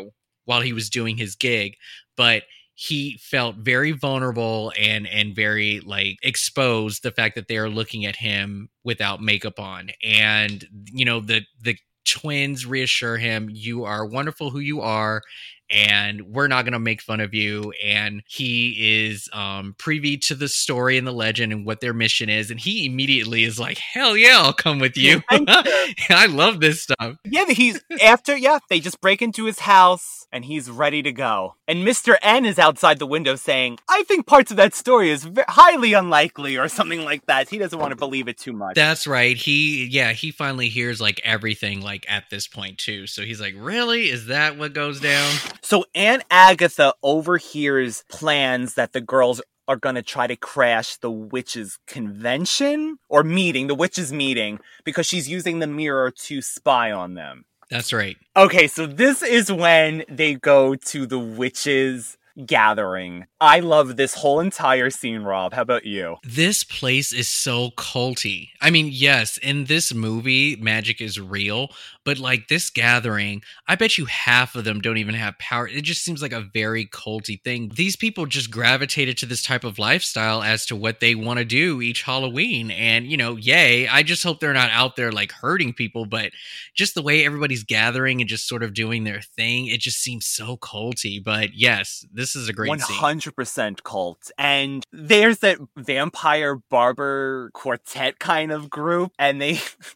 he was doing his gig. But he felt very vulnerable and very like exposed, the fact that they are looking at him without makeup on. And, you know, the twins reassure him, you are wonderful who you are, and we're not going to make fun of you. And he is privy to the story and the legend and what their mission is. And he immediately is like, hell yeah, I'll come with you. I love this stuff. Yeah, they just break into his house and he's ready to go. And Mr. N is outside the window saying, I think parts of that story is highly unlikely or something like that. He doesn't want to believe it too much. That's right. He finally hears like everything like at this point too. So he's like, really? Is that what goes down? So Aunt Agatha overhears plans that the girls are going to try to crash the witches' convention or meeting, the witches' meeting, because she's using the mirror to spy on them. That's right. Okay, so this is when they go to the witches' gathering. I love this whole entire scene, Rob. How about you? This place is so culty. I mean, yes, in this movie, magic is real, but like this gathering, I bet you half of them don't even have power. It just seems like a very culty thing. These people just gravitated to this type of lifestyle as to what they want to do each Halloween. And, you know, yay. I just hope they're not out there like hurting people, but just the way everybody's gathering and just sort of doing their thing, it just seems so culty. But yes, this is a great 100% cult. And there's that vampire barber quartet kind of group, and they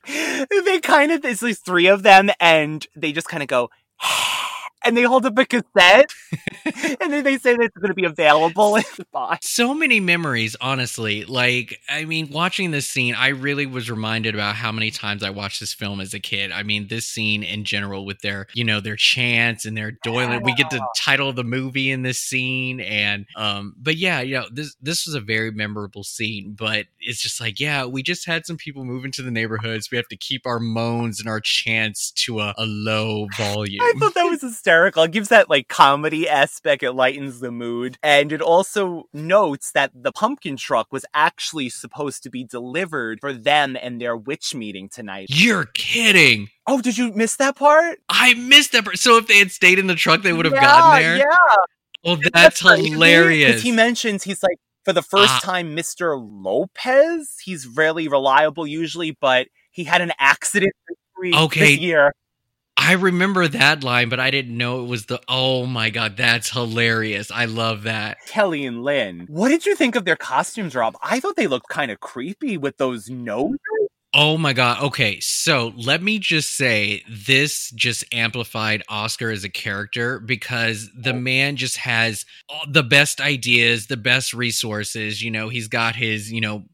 kind of, there's these three of them, and they just kind of go, and they hold up a cassette, and then they say that it's going to be available. So many memories, honestly. Like, I mean, watching this scene, I really was reminded about how many times I watched this film as a kid. I mean, this scene in general with their, you know, their chants and their doiling. We get the title of the movie in this scene. And, but yeah, you know, this was a very memorable scene, but it's just like, yeah, we just had some people move into the neighborhoods. We have to keep our moans and our chants to a low volume. I thought that was hysterical. It gives that like comedy aspect. It lightens the mood. And it also notes that the pumpkin truck was actually supposed to be delivered for them and their witch meeting tonight. You're kidding. Oh, did you miss that part? I missed that part. So if they had stayed in the truck, they would have gotten there? Yeah. Oh, that's hilarious. Because he mentions, he's like, for the first time, Mr. Lopez, he's really reliable usually, but he had an accident this year. I remember that line, but I didn't know it was oh my God, that's hilarious. I love that. Kelly and Lynn. What did you think of their costumes, Rob? I thought they looked kind of creepy with those noses. Oh my God. Okay. So let me just say this just amplified Oscar as a character because the man just has the best ideas, the best resources. You know, he's got his, you know,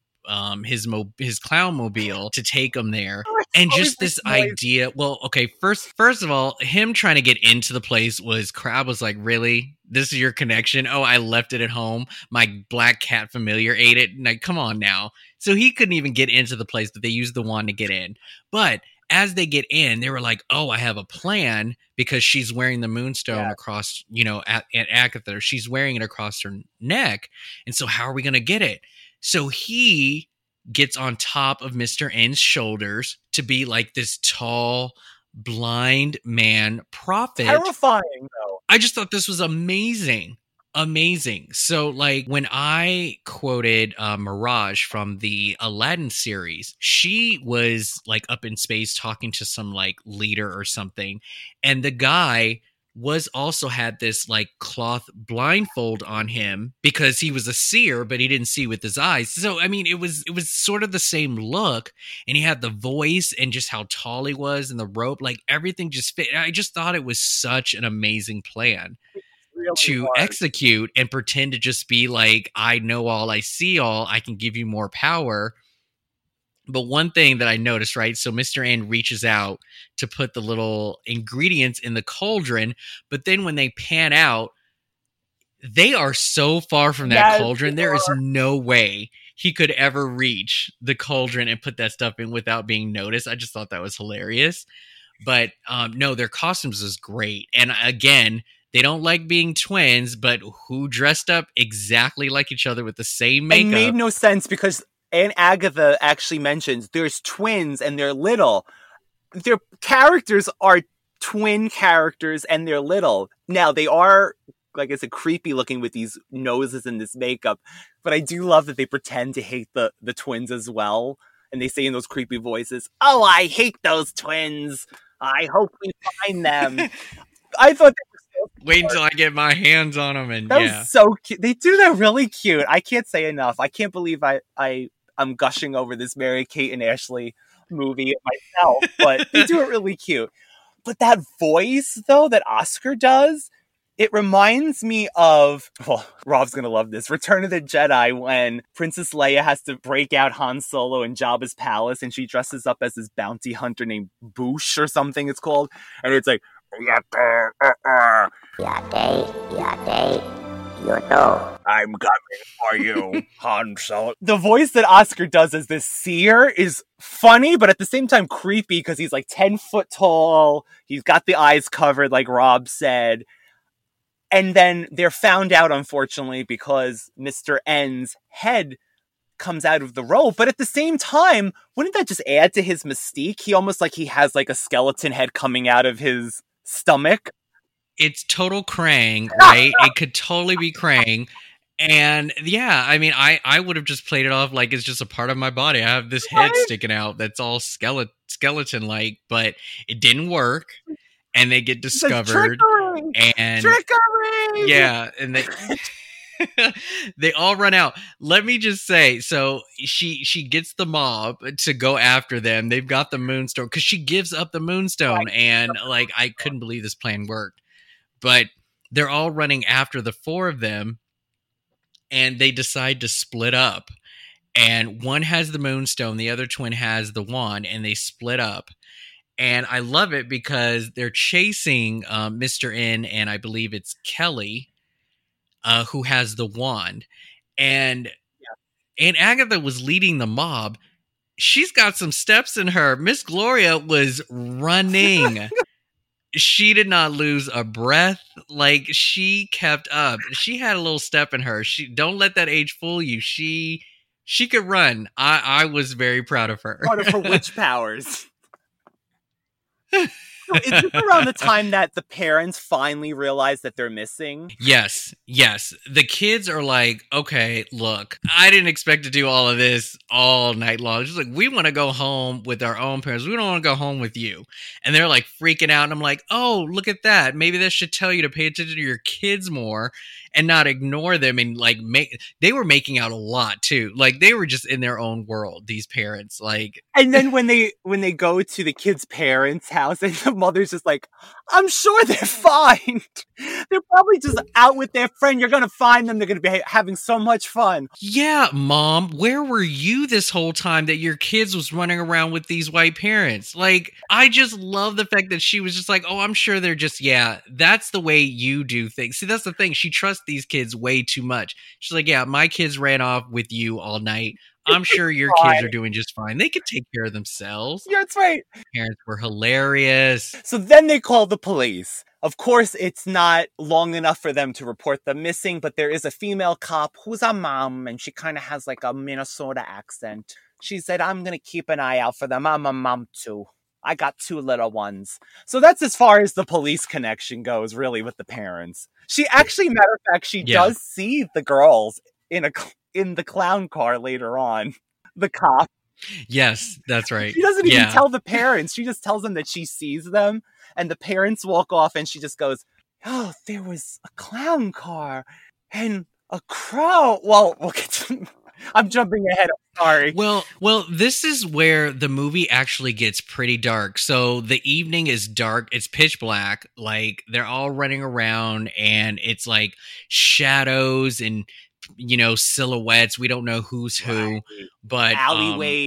his clown mobile to take him there. And just this idea. Well, okay, first of all, him trying to get into the place Crab was like, really? This is your connection? Oh, I left it at home. My black cat familiar ate it. Like, come on now. So he couldn't even get into the place, but they used the wand to get in. But as they get in, they were like, oh, I have a plan because she's wearing the moonstone across, you know, at Agatha. She's wearing it across her neck. And so how are we going to get it? So he gets on top of Mr. N's shoulders, to be like this tall, blind man prophet. Terrifying, though. I just thought this was amazing. Amazing. So, like, when I quoted Mirage from the Aladdin series, she was like up in space talking to some like leader or something. And the guy was also had this like cloth blindfold on him because he was a seer, but he didn't see with his eyes. So I mean, it was sort of the same look, and he had the voice and just how tall he was and the rope, like everything just fit. I just thought it was such an amazing plan Really to hard. execute and pretend to just be like, I know all, I see all, I can give you more power. But one thing that I noticed, right? So Mr. N reaches out to put the little ingredients in the cauldron, but then when they pan out, they are so far from that Yes, cauldron. they There is no way he could ever reach the cauldron and put that stuff in without being noticed. I just thought that was hilarious. But no, their costumes is great. And again, they don't like being twins, but who dressed up exactly like each other with the same makeup? It made no sense because Aunt Agatha actually mentions there's twins and they're little. Their characters are twin characters and they're little. Now, they are, like I said, creepy looking with these noses and this makeup, but I do love that they pretend to hate the twins as well. And they say in those creepy voices, "Oh, I hate those twins. I hope we find them." I thought that was so Wait until I get my hands on them, and That yeah. was so cute. They do that really cute. I can't say enough. I can't believe I'm gushing over this Mary-Kate and Ashley movie myself, but they do it really cute. But that voice, though, that Oscar does, it reminds me of, well, Rob's going to love this, Return of the Jedi, when Princess Leia has to break out Han Solo in Jabba's palace, and she dresses up as this bounty hunter named Boosh or something it's called, and it's like, I'm coming for you, Han Solo. The voice that Oscar does as this seer is funny, but at the same time creepy because he's like 10 foot tall. He's got the eyes covered, like Rob said. And then they're found out, unfortunately, because Mr. N's head comes out of the robe. But at the same time, wouldn't that just add to his mystique? He almost like he has like a skeleton head coming out of his stomach. It's total Krang, right? It could totally be Krang. And yeah, I mean, I would have just played it off like it's just a part of my body. I have this head Right. sticking out that's all skeleton-like, but it didn't work. And they get discovered. Trickery! And Trickery! yeah, and they they all run out. Let me just say, so she gets the mob to go after them. They've got the Moonstone because she gives up the Moonstone, and like I couldn't believe this plan worked. But they're all running after the four of them, and they decide to split up. And one has the Moonstone, the other twin has the wand, and they split up. And I love it because they're chasing Mr. N, and I believe it's Kelly, who has the wand. And Aunt Agatha was leading the mob. She's got some steps in her. Miss Gloria was running. She did not lose a breath. Like, she kept up. She had a little step in her. Don't let that age fool you. She could run. I was very proud of her. Part of her witch powers. So is this around the time that the parents finally realize that they're missing? Yes. The kids are like, okay, look, I didn't expect to do all of this all night long. It's just like, we want to go home with our own parents. We don't want to go home with you. And they're like freaking out. And I'm like, oh, look at that. Maybe that should tell you to pay attention to your kids more and not ignore them. And like, they were making out a lot too. Like, they were just in their own world, these parents. Like, And then when they go to the kid's parents' house and the mother's just like, I'm sure they're fine. They're probably just out with their friend. You're going to find them. They're going to be having so much fun. yeah, Mom, where were you this whole time that your kids was running around with these white parents? Like, I just love the fact that she was just like, oh, I'm sure they're just, yeah, that's the way you do things. See, that's the thing. She trusts these kids way too much. She's like, yeah, my kids ran off with you all night. I'm sure your kids are doing just fine. They can take care of themselves. Yeah, that's right. Parents were hilarious. So then they call the police. Of course, it's not long enough for them to report them missing, but there is a female cop who's a mom, and she kind of has like a Minnesota accent. She said, I'm going to keep an eye out for them. I'm a mom too. I got 2 little ones. So that's as far as the police connection goes, really, with the parents. She actually, matter of fact, she does see the girls in the clown car later on. The cop. Yes, that's right. She doesn't even tell the parents. She just tells them that she sees them, and the parents walk off, and she just goes, oh, there was a clown car and a crow. Well, we'll get to... I'm jumping ahead. I'm sorry. Well, this is where the movie actually gets pretty dark. So the evening is dark. It's pitch black. Like, they're all running around, and it's like shadows and, silhouettes. We don't know who's who, but alleyway,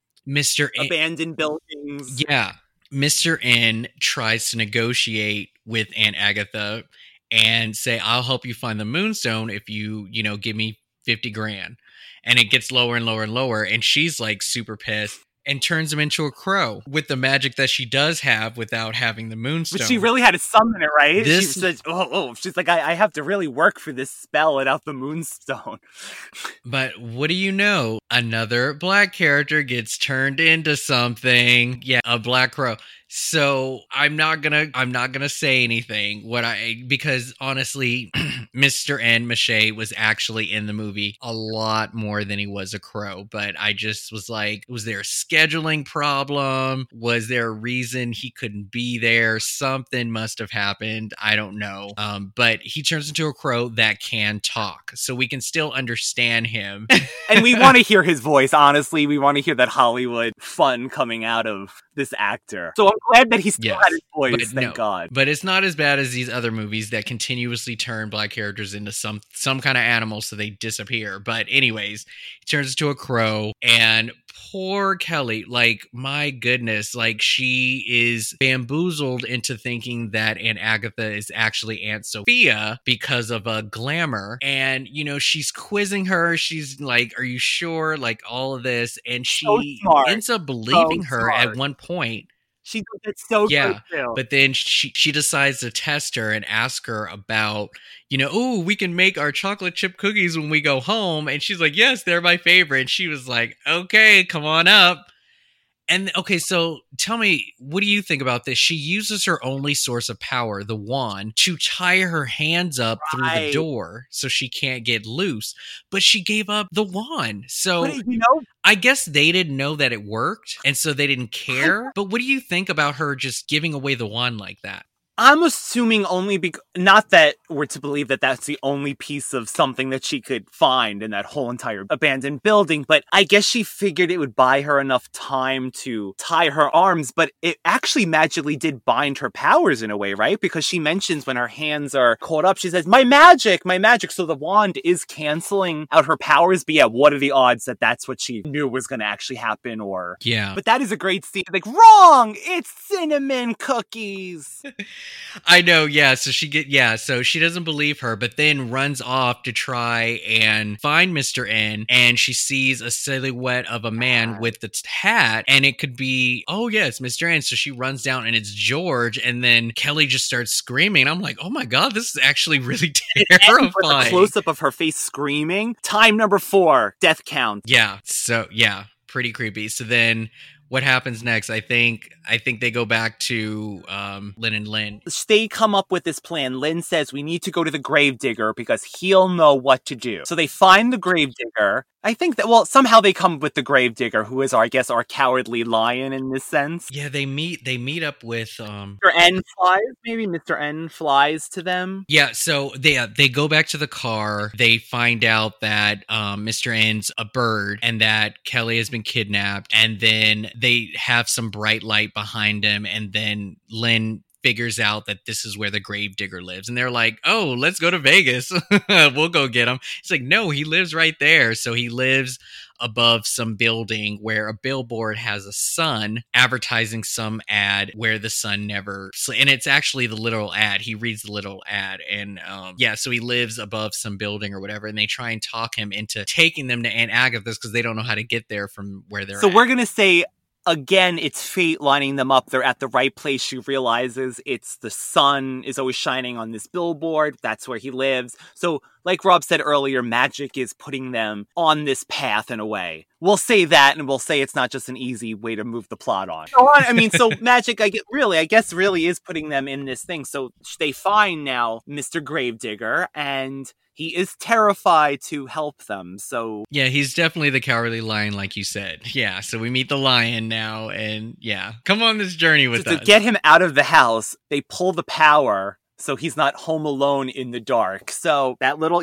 Mr. abandoned buildings. Yeah. Mr. N tries to negotiate with Aunt Agatha and say, I'll help you find the Moonstone if you, give me 50 grand. And it gets lower and lower and lower. And she's like super pissed and turns him into a crow with the magic that she does have without having the Moonstone. But she really had to summon it, right? She said, she's like, I have to really work for this spell without the Moonstone. But what do you know? Another black character gets turned into something. Yeah, a black crow. So I'm not gonna say anything because honestly, Mr. N. Mache was actually in the movie a lot more than he was a crow. But I just was like, was there a scheduling problem? Was there a reason he couldn't be there? Something must have happened. I don't know. But he turns into a crow that can talk, so we can still understand him. And we want to hear his voice. Honestly, we want to hear that Hollywood fun coming out of this actor. So I'm glad that he still had his voice, thank God. But it's not as bad as these other movies that continuously turn black characters into some kind of animal so they disappear. But anyways, he turns into a crow, and poor Kelly, like, my goodness, like, she is bamboozled into thinking that Aunt Agatha is actually Aunt Sophia because of a glamour. And, she's quizzing her. She's like, are you sure? Like, all of this. And she ends up believing her at one point. She does it so good too. But then she decides to test her and ask her about, we can make our chocolate chip cookies when we go home. And she's like, yes, they're my favorite. And she was like, okay, come on up. And okay, so tell me, what do you think about this? She uses her only source of power, the wand, to tie her hands up through the door so she can't get loose. But she gave up the wand. So I guess they didn't know that it worked, and so they didn't care. But what do you think about her just giving away the wand like that? I'm assuming only not that we're to believe that that's the only piece of something that she could find in that whole entire abandoned building, but I guess she figured it would buy her enough time to tie her arms, but it actually magically did bind her powers in a way, right? Because she mentions when her hands are caught up, she says, my magic. So the wand is canceling out her powers, but yeah, what are the odds that that's what she knew was going to actually happen? But that is a great scene. Like, wrong! It's cinnamon cookies! I know, yeah. So she doesn't believe her, but then runs off to try and find Mr. N, and she sees a silhouette of a man with the hat, and it could be, oh yeah, it's Mr. N. So she runs down, and it's George, and then Kelly just starts screaming. I'm like, oh my God, this is actually really terrifying. With a close-up of her face screaming. Time number 4, death count. Yeah, so yeah, pretty creepy. So then what happens next? I think they go back to Lynn and Lynn. They come up with this plan. Lynn says we need to go to the gravedigger because he'll know what to do. So they find the gravedigger. I think that, somehow they come with the gravedigger, who is, our cowardly lion in this sense. Yeah, they meet up with Mr. N flies. Maybe Mr. N flies to them. Yeah, so they go back to the car. They find out that Mr. N's a bird and that Kelly has been kidnapped. And then they have some bright light behind him. And then Lynn figures out that this is where the gravedigger lives. And they're like, oh, let's go to Vegas. We'll go get him. It's like, no, he lives right there. So he lives above some building where a billboard has a sun advertising some ad where the sun never, and it's actually the literal ad. He reads the literal ad. And so he lives above some building or whatever. And they try and talk him into taking them to Aunt Agatha's because they don't know how to get there from where they're at. So we're going to say, again, it's fate lining them up. They're at the right place. She realizes it's the sun is always shining on this billboard. That's where he lives. So like Rob said earlier, magic is putting them on this path in a way. We'll say that, and we'll say it's not just an easy way to move the plot on. So magic, I guess really is putting them in this thing. So they find now Mr. Gravedigger, and he is terrified to help them. So yeah, he's definitely the cowardly lion, like you said. Yeah, so we meet the lion now, and yeah, come on this journey with us. To get him out of the house, they pull the power so he's not home alone in the dark. So that little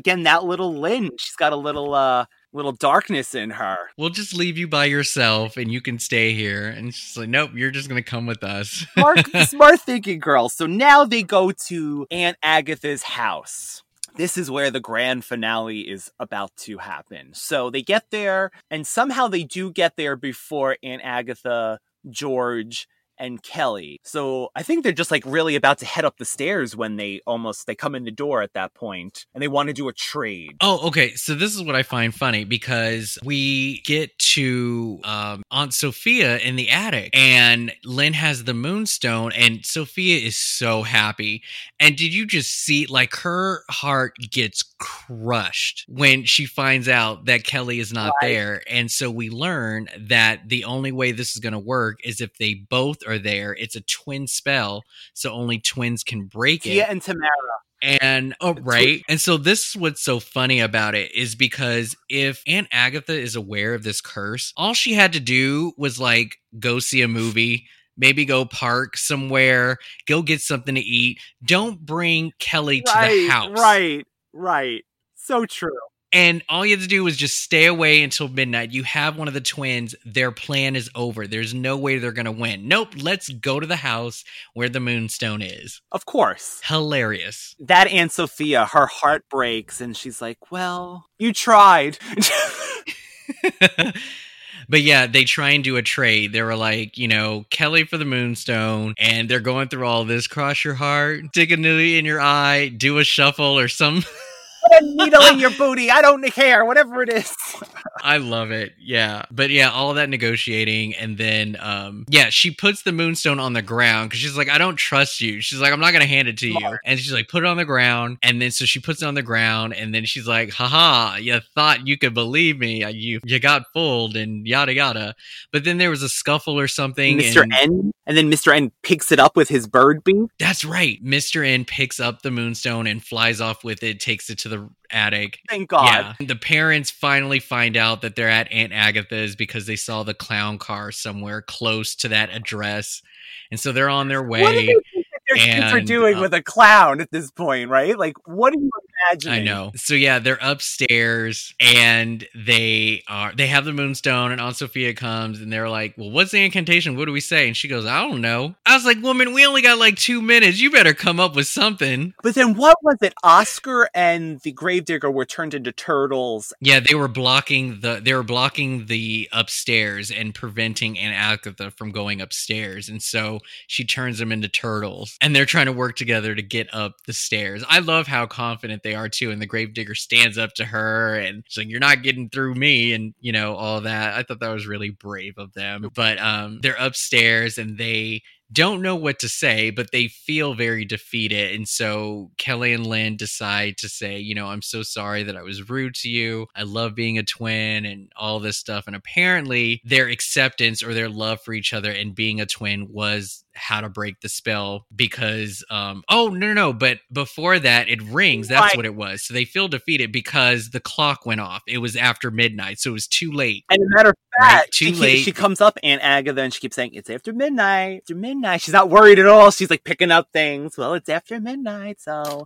Lynn, she's got a little darkness in her. We'll just leave you by yourself and you can stay here. And she's like, nope, you're just going to come with us. Smart thinking, girl. So now they go to Aunt Agatha's house. This is where the grand finale is about to happen. So they get there, and somehow they do get there before Aunt Agatha, George, and Kelly. So I think they're just like really about to head up the stairs when they come in the door at that point, and they want to do a trade. Oh, okay. So this is what I find funny, because we get to Aunt Sophia in the attic, and Lynn has the moonstone, and Sophia is so happy. And did you just see, like, her heart gets crushed when she finds out that Kelly is not there. And so we learn that the only way this is going to work is if they both are there. It's a twin spell, so only twins can break it. Tia and Tamara. And right. And so this is what's so funny about it, is because if Aunt Agatha is aware of this curse, all she had to do was like go see a movie, maybe go park somewhere, go get something to eat. Don't bring Kelly to the house. Right. So true. And all you have to do is just stay away until midnight. You have one of the twins. Their plan is over. There's no way they're going to win. Nope. Let's go to the house where the moonstone is. Of course. Hilarious. That Aunt Sophia, her heart breaks, and she's like, well, you tried. But yeah, they try and do a trade. They were like, Kelly for the moonstone, and they're going through all this. Cross your heart, dig a needle in your eye, do a shuffle or some... Put a needle in your booty. I don't care. Whatever it is. I love it. Yeah. But yeah, all that negotiating. And then, she puts the moonstone on the ground because she's like, I don't trust you. She's like, I'm not going to hand it to you. And she's like, put it on the ground. And then so she puts it on the ground. And then she's like, haha, you thought you could believe me. You got fooled and yada, yada. But then there was a scuffle or something. And then Mr. N picks it up with his bird beak. That's right. Mr. N picks up the moonstone and flies off with it, takes it to the attic. Thank God. Yeah. The parents finally find out that they're at Aunt Agatha's because they saw the clown car somewhere close to that address. And so they're on their way. What do they think that their kids are doing with a clown at this point, right? Like, what are you imagining? I know. So yeah, they're upstairs and they have the moonstone, and Aunt Sophia comes and they're like, well, what's the incantation? What do we say? And she goes, I don't know. I was like, woman, we only got like 2 minutes. You better come up with something. But then what was it? Oscar and the Gravedigger were turned into turtles. Yeah, they were blocking the upstairs and preventing Aunt Agatha from going upstairs. And so she turns them into turtles, and they're trying to work together to get up the stairs. I love how confident they are too. And the Gravedigger stands up to her and she's like, you're not getting through me. And all that. I thought that was really brave of them. But they're upstairs and they don't know what to say, but they feel very defeated. And so Kelly and Lynn decide to say, I'm so sorry that I was rude to you. I love being a twin and all this stuff. And apparently their acceptance or their love for each other and being a twin was how to break the spell, because but before that it rings. That's what it was. So they feel defeated because the clock went off. It was after midnight, so it was too late. And a matter of fact, late. She comes up, Aunt Agatha, and she keeps saying, it's after midnight. She's not worried at all. She's like picking up things. Well, it's after midnight, so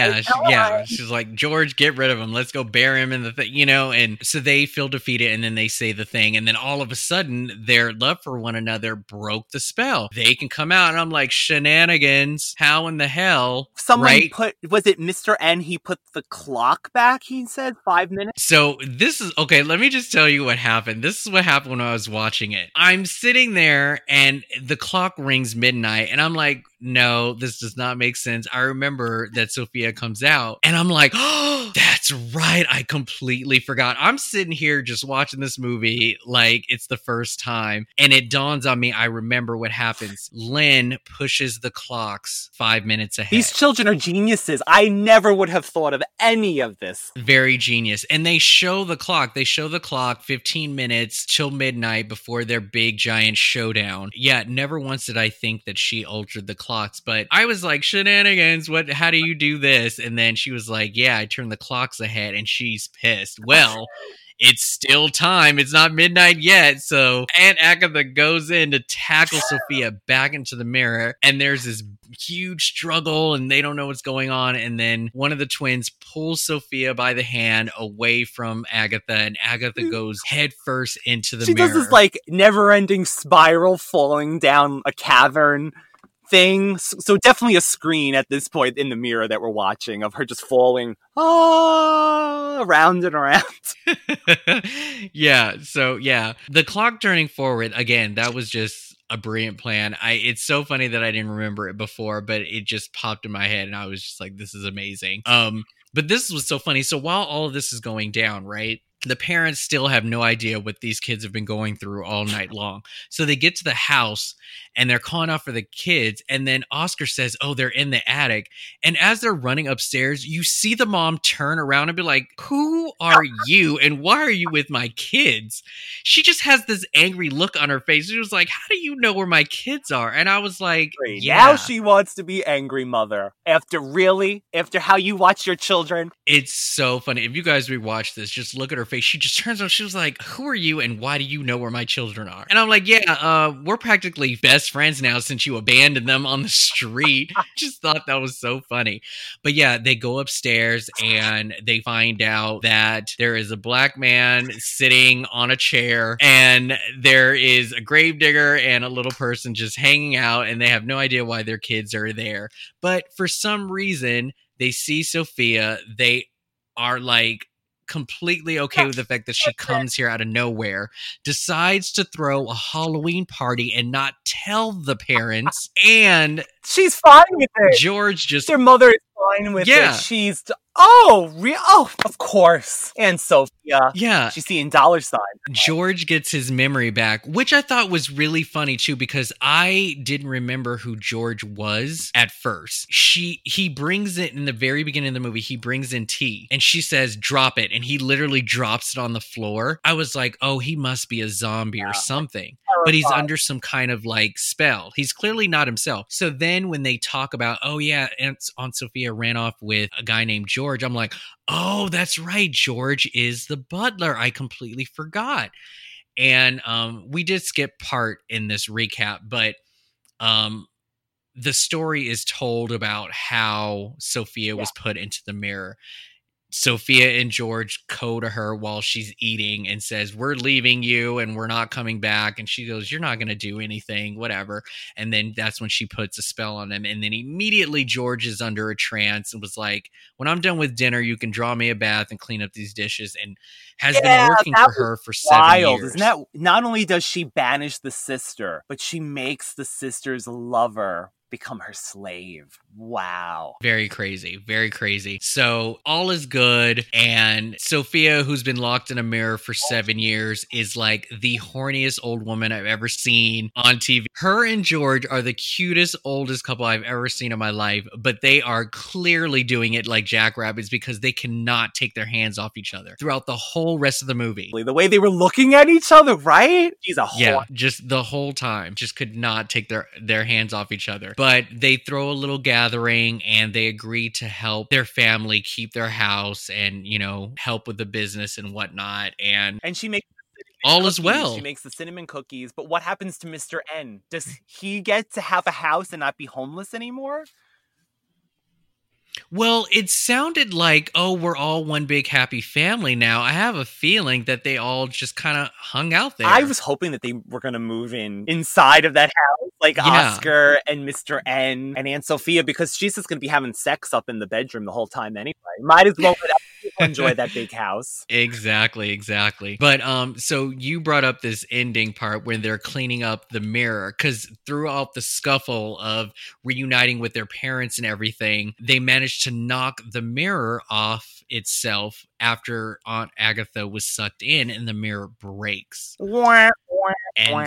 she's like, George, get rid of him. Let's go bury him in the thing, and so they feel defeated, and then they say the thing, and then all of a sudden their love for one another broke the spell. They can come out, and I'm like, shenanigans, how in the hell? Someone was it Mr. N? He put the clock back, he said, 5 minutes. So this is, okay, let me just tell you what happened. This is what happened when I was watching it. I'm sitting there and the clock rings midnight and I'm like, no, this does not make sense. I remember that Sophia comes out and I'm like, oh, that's right. I completely forgot. I'm sitting here just watching this movie like it's the first time. And it dawns on me, I remember what happens. Lynn pushes the clocks 5 minutes ahead. These children are geniuses. I never would have thought of any of this. Very genius. And they show the clock. They show the clock 15 minutes till midnight before their big giant showdown. Yeah, never once did I think that she altered the clocks, but I was like, shenanigans, how do you do this? And then she was like, yeah, I turned the clocks ahead, and she's pissed. Well, it's still time. It's not midnight yet. So Aunt Agatha goes in to tackle Sophia back into the mirror. And there's this huge struggle and they don't know what's going on. And then one of the twins pulls Sophia by the hand away from Agatha. And Agatha goes head first into the mirror. She does this like never-ending spiral falling down a cavern thing. So definitely a screen at this point in the mirror that we're watching of her just falling around and around. Yeah. So yeah, the clock turning forward again, that was just a brilliant plan. It's so funny that I didn't remember it before, but it just popped in my head and I was just like, this is amazing. But this was so funny. So while all of this is going down, right? The parents still have no idea what these kids have been going through all night long. So they get to the house and they're calling out for the kids. And then Oscar says, oh, they're in the attic. And as they're running upstairs, you see the mom turn around and be like, who are you? And why are you with my kids? She just has this angry look on her face. She was like, how do you know where my kids are? And I was like, yeah. Now she wants to be angry mother. After how you watch your children. It's so funny. If you guys rewatch this, just look at her face. She just turns around. She was like, who are you and why do you know where my children are? And I'm like, yeah, we're practically best friends now since you abandoned them on the street. Just thought that was so funny. But yeah, they go upstairs and they find out that there is a black man sitting on a chair and there is a gravedigger and a little person just hanging out and they have no idea why their kids are there. But for some reason, they see Sophia. They are like completely okay with the fact that she comes here out of nowhere, decides to throw a Halloween party and not tell the parents, and she's fine with it. George just... Their mother is fine with it. She's... of course. And Sophia. Yeah. She's seeing dollar signs. George gets his memory back, which I thought was really funny too, because I didn't remember who George was at first. He brings it in the very beginning of the movie. He brings in tea and she says, drop it. And he literally drops it on the floor. I was like, oh, he must be a zombie or something. But he's under some kind of like spell. He's clearly not himself. So then when they talk about, oh yeah, Aunt Sophia ran off with a guy named George, I'm like, oh, that's right. George is the butler. I completely forgot. And we did skip part in this recap, but the story is told about how Sophia was put into the mirror. Sophia and George go to her while she's eating and says, we're leaving you and we're not coming back. And she goes, you're not going to do anything, whatever. And then that's when she puts a spell on him. And then immediately George is under a trance and was like, when I'm done with dinner, you can draw me a bath and clean up these dishes. And has been working for her for 7 years. Isn't that, not only does she banish the sister, but she makes the sister's lover become her slave. Wow. Very crazy. Very crazy. So all is good. And Sophia, who's been locked in a mirror for 7 years, is like the horniest old woman I've ever seen on TV. Her and George are the cutest, oldest couple I've ever seen in my life, but they are clearly doing it like jackrabbits because they cannot take their hands off each other throughout the whole rest of the movie. The way they were looking at each other, right? She's a yeah, just the whole time. Just could not take their hands off each other. But they throw a little gathering and they agree to help their family keep their house and, you know, help with the business and whatnot. And she makes all is well. She makes the cinnamon cookies. But what happens to Mr. N? Does he get to have a house and not be homeless anymore? Well, it sounded like, oh, we're all one big happy family now. I have a feeling that they all just kind of hung out there. I was hoping that they were going to move inside of that house, like Oscar and Mr. N and Aunt Sophia, because she's just going to be having sex up in the bedroom the whole time anyway. Might as well enjoy that big house. Exactly. But so you brought up this ending part when they're cleaning up the mirror, because throughout the scuffle of reuniting with their parents and everything, they managed to knock the mirror off itself after Aunt Agatha was sucked in, and the mirror breaks. And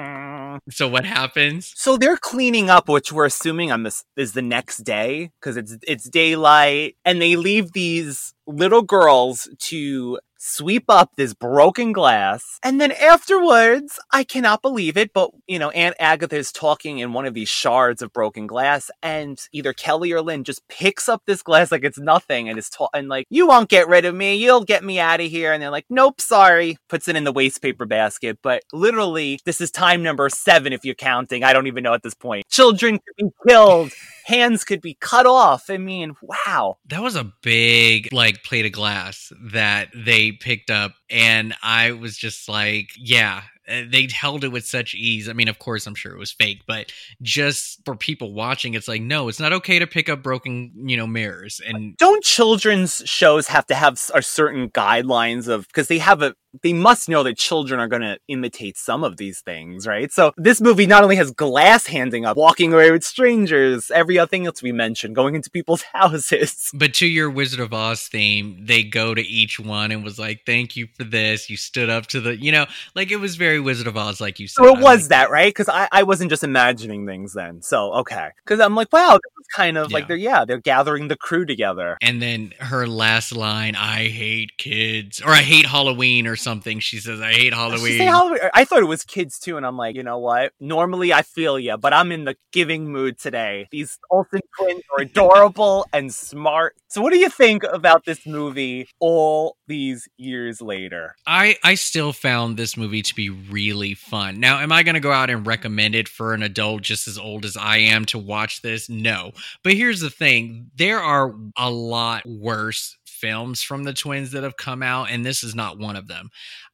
so what happens? So they're cleaning up, which we're assuming on this is the next day because it's daylight, and they leave these little girls to sweep up this broken glass. And then afterwards, I cannot believe it, but Aunt Agatha is talking in one of these shards of broken glass, and either Kelly or Lynn just picks up this glass like it's nothing and is and like, you won't get rid of me, you'll get me out of here. And they're like, nope, sorry. Puts it in the waste paper basket. But literally, this is time number 7 if you're counting. I don't even know at this point. Children could be killed. Hands could be cut off. I mean, wow. That was a big, plate of glass that they picked up. And I was just like, yeah, they held it with such ease. I mean, of course, I'm sure it was fake, but just for people watching, it's like, no, it's not okay to pick up broken, mirrors. And don't children's shows have to have a certain guidelines of, because they must know that children are going to imitate some of these things, right? So this movie not only has glass handing up, walking away with strangers, every other thing else we mentioned, going into people's houses. But to your Wizard of Oz theme, they go to each one and was like, thank you for this. You stood up to the, it was very Wizard of Oz, like you said. So it was that, right? Because I wasn't just imagining things then. So, okay. Because I'm like, wow, this is kind of like they're gathering the crew together. And then her last line, I hate kids, or I hate Halloween or something. She says, I hate Halloween. She say Halloween. I thought it was kids too, and I'm like, you know what? Normally I feel you, but I'm in the giving mood today. These Olsen twins are adorable and smart. So what do you think about this movie all these years later? I still found this movie to be really fun. Now, am I going to go out and recommend it for an adult just as old as I am to watch this? No. But here's the thing. There are a lot worse films from the twins that have come out, and this is not one of them.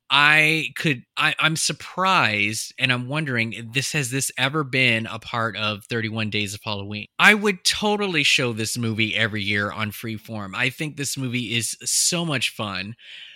I'm surprised, and I'm wondering, has this ever been a part of 31 Days of Halloween? I would totally show this movie every year on Freeform. I think this movie is so much fun.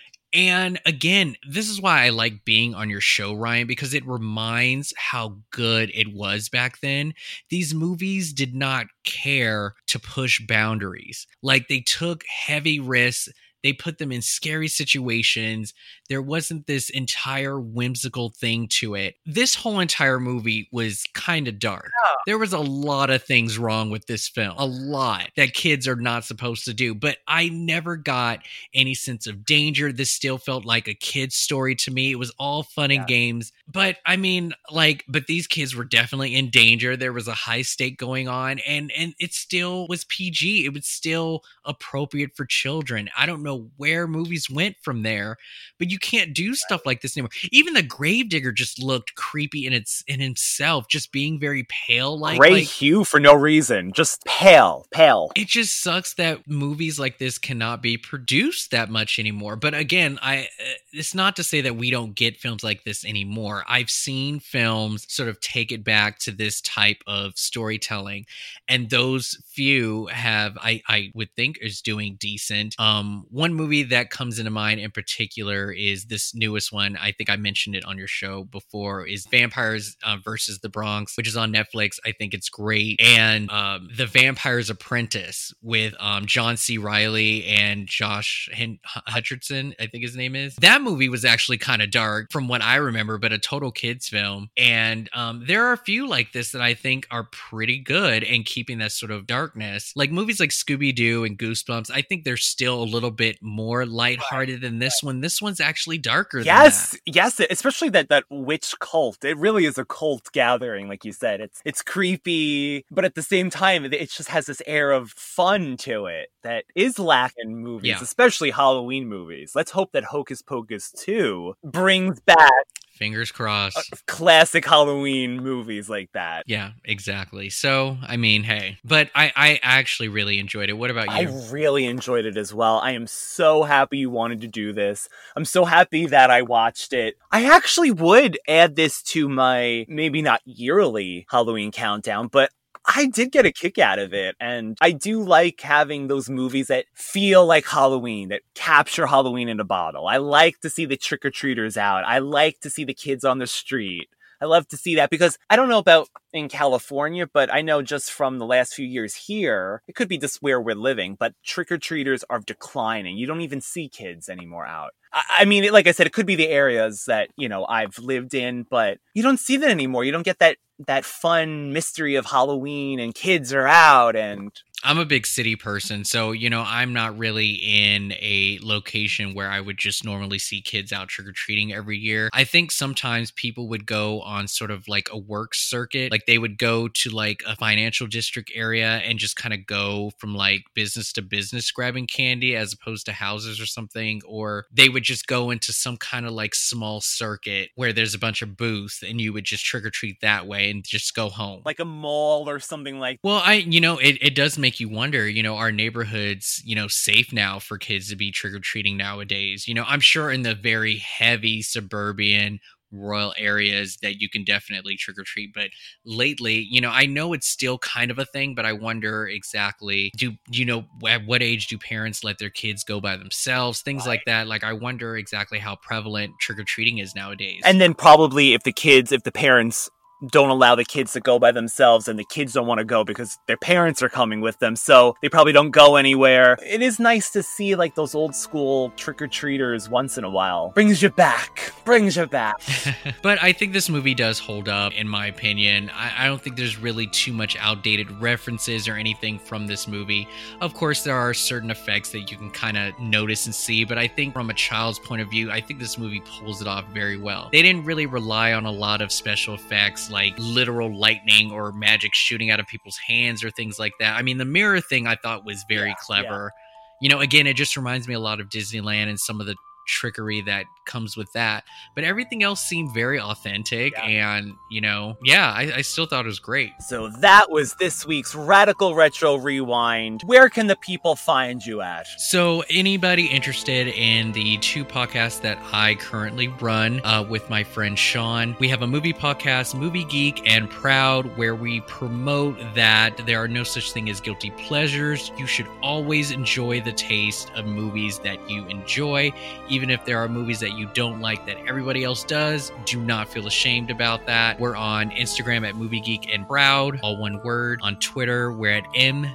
And again, this is why I like being on your show, Ryan, because it reminds how good it was back then. These movies did not care to push boundaries. Like, they took heavy risks. They put them in scary situations. There wasn't this entire whimsical thing to it. This whole entire movie was kind of dark. Yeah. There was a lot of things wrong with this film. A lot that kids are not supposed to do. But I never got any sense of danger. This still felt like a kid's story to me. It was all fun and games. But I mean, but these kids were definitely in danger. There was a high stake going on. And it still was PG. It was still appropriate for children. I don't know where movies went from there, but you can't do stuff like this anymore. Even the Gravedigger just looked creepy in himself, just being very pale, gray hue for no reason, just pale. It just sucks that movies like this cannot be produced that much anymore. But again, it's not to say that we don't get films like this anymore. I've seen films sort of take it back to this type of storytelling, and those few have, I would think, is doing decent. One movie that comes into mind in particular is this newest one. I think I mentioned it on your show before, is Vampires versus the Bronx, which is on Netflix. I think it's great. And The Vampire's Apprentice with John C. Reilly and Josh Hutcherson, I think his name is. That movie was actually kind of dark from what I remember, but a total kids film. And there are a few like this that I think are pretty good in keeping that sort of darkness. Like movies like Scooby-Doo and Goosebumps, I think they're still a little bit more lighthearted than this one. This one's actually darker than that. Yes, especially that witch cult. It really is a cult gathering, like you said. It's creepy, but at the same time, it just has this air of fun to it that is lacking in movies, especially Halloween movies. Let's hope that Hocus Pocus 2 brings back, fingers crossed, classic Halloween movies like that. Yeah, exactly. So, I mean, hey. But I actually really enjoyed it. What about you? I really enjoyed it as well. I am so happy you wanted to do this. I'm so happy that I watched it. I actually would add this to my, maybe not yearly Halloween countdown, but I did get a kick out of it, and I do like having those movies that feel like Halloween, that capture Halloween in a bottle. I like to see the trick-or-treaters out. I like to see the kids on the street. I love to see that because I don't know about in California, but I know just from the last few years here, it could be just where we're living, but trick-or-treaters are declining. You don't even see kids anymore out. I mean, like I said, it could be the areas that, you know, I've lived in, but you don't see that anymore. You don't get that fun mystery of Halloween and kids are out and... I'm a big city person, so, you know, I'm not really in a location where I would just normally see kids out trick-or-treating every year. I think sometimes people would go on sort of like a work circuit, like they would go to like a financial district area and just kind of go from like business to business grabbing candy as opposed to houses or something, or they would just go into some kind of like small circuit where there's a bunch of booths and you would just trick-or-treat that way and just go home. Like a mall or something like that. Well, it does make you wonder, you know, are neighborhoods, you know, safe now for kids to be trick-or-treating nowadays? You know, I'm sure in the very heavy suburban rural areas that you can definitely trick-or-treat, but lately, you know, I know it's still kind of a thing, but I wonder exactly, at what age do parents let their kids go by themselves, things like that. Like, I wonder exactly how prevalent trick-or-treating is nowadays. And then probably if the parents don't allow the kids to go by themselves and the kids don't want to go because their parents are coming with them, so they probably don't go anywhere. It is nice to see like those old school trick-or-treaters once in a while. Brings you back. But I think this movie does hold up, in my opinion. I don't think there's really too much outdated references or anything from this movie. Of course, there are certain effects that you can kind of notice and see, but I think from a child's point of view, I think this movie pulls it off very well. They didn't really rely on a lot of special effects like literal lightning or magic shooting out of people's hands or things like that. I mean, the mirror thing I thought was very clever. You know, again, it just reminds me a lot of Disneyland and some of the trickery that comes with that, but everything else seemed very authentic, and I still thought it was great. So that was this week's Radical Retro Rewind. Where can the people find you at? So anybody interested in the two podcasts that I currently run with my friend Sean, we have a movie podcast, Movie Geek and Proud, where we promote that there are no such thing as guilty pleasures. You should always enjoy the taste of movies that you enjoy. Even if there are movies that you don't like that everybody else does, do not feel ashamed about that. We're on Instagram at Movie Geek and Proud, all one word. On Twitter, we're at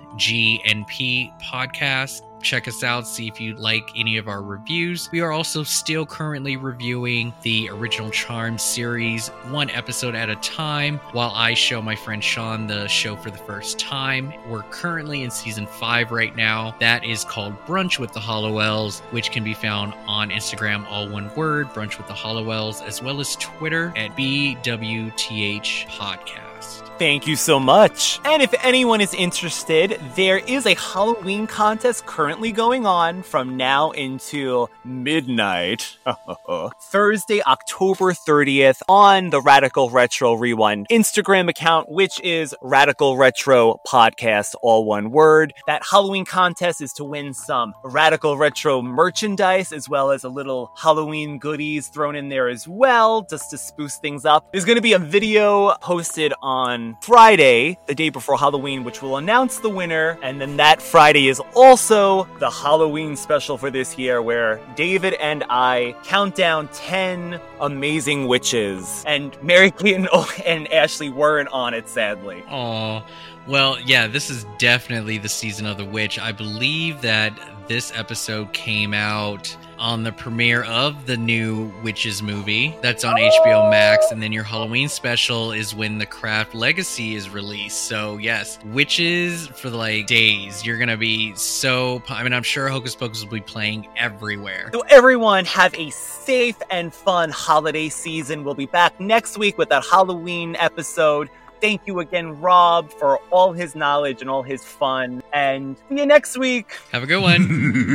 MGNP Podcast. Check us out, see if you like any of our reviews. We are also still currently reviewing the original Charmed series, one episode at a time, while I show my friend Sean the show for the first time. We're currently in season 5 right now. That is called Brunch with the Hollowells, which can be found on Instagram, all one word, Brunch with the Hollowells, as well as Twitter at BWTH Podcast. Thank you so much. And if anyone is interested, there is a Halloween contest currently going on from now into midnight. Thursday, October 30th on the Radical Retro Rewind Instagram account, which is Radical Retro Podcast, all one word. That Halloween contest is to win some Radical Retro merchandise, as well as a little Halloween goodies thrown in there as well, just to spruce things up. There's going to be a video posted on Friday, the day before Halloween, which will announce the winner. And then that Friday is also the Halloween special for this year, where David and I count down 10 amazing witches. And Mary Kate and Ashley weren't on it, sadly. Aw. Well, yeah, this is definitely the season of the witch. I believe that this episode came out on the premiere of the new Witches movie that's on HBO Max, and then your Halloween special is when The Craft Legacy is released. So yes, Witches for like days. You're gonna be I'm sure Hocus Pocus will be playing everywhere. So everyone have a safe and fun holiday season. We'll be back next week with that Halloween episode. Thank you again, Rob, for all his knowledge and all his fun. And see you next week. Have a good one.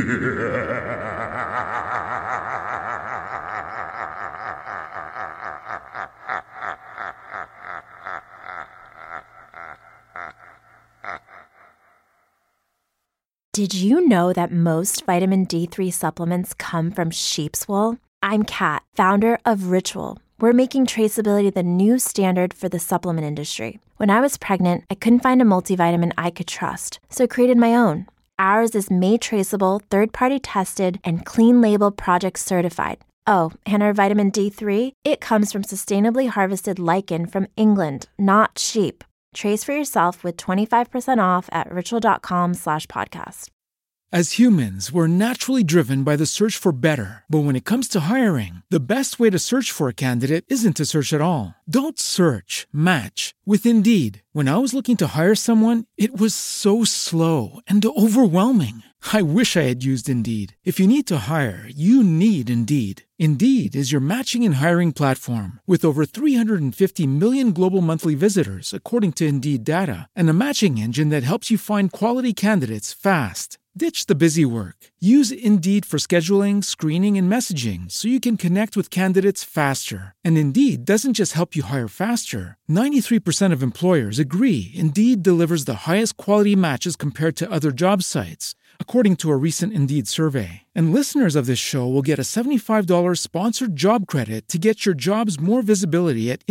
Did you know that most vitamin D3 supplements come from sheep's wool? I'm Kat, founder of Ritual, we're making traceability the new standard for the supplement industry. When I was pregnant, I couldn't find a multivitamin I could trust, so I created my own. Ours is made traceable, third-party tested, and clean label project certified. Oh, and our vitamin D3? It comes from sustainably harvested lichen from England, not sheep. Trace for yourself with 25% off at ritual.com/podcast. As humans, we're naturally driven by the search for better. But when it comes to hiring, the best way to search for a candidate isn't to search at all. Don't search, match with Indeed. When I was looking to hire someone, it was so slow and overwhelming. I wish I had used Indeed. If you need to hire, you need Indeed. Indeed is your matching and hiring platform with over 350 million global monthly visitors, according to Indeed data, and a matching engine that helps you find quality candidates fast. Ditch the busy work. Use Indeed for scheduling, screening, and messaging so you can connect with candidates faster. And Indeed doesn't just help you hire faster. 93% of employers agree Indeed delivers the highest quality matches compared to other job sites, according to a recent Indeed survey. And listeners of this show will get a $75 sponsored job credit to get your jobs more visibility at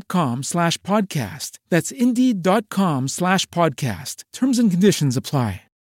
Indeed.com/podcast. That's Indeed.com/podcast. Terms and conditions apply.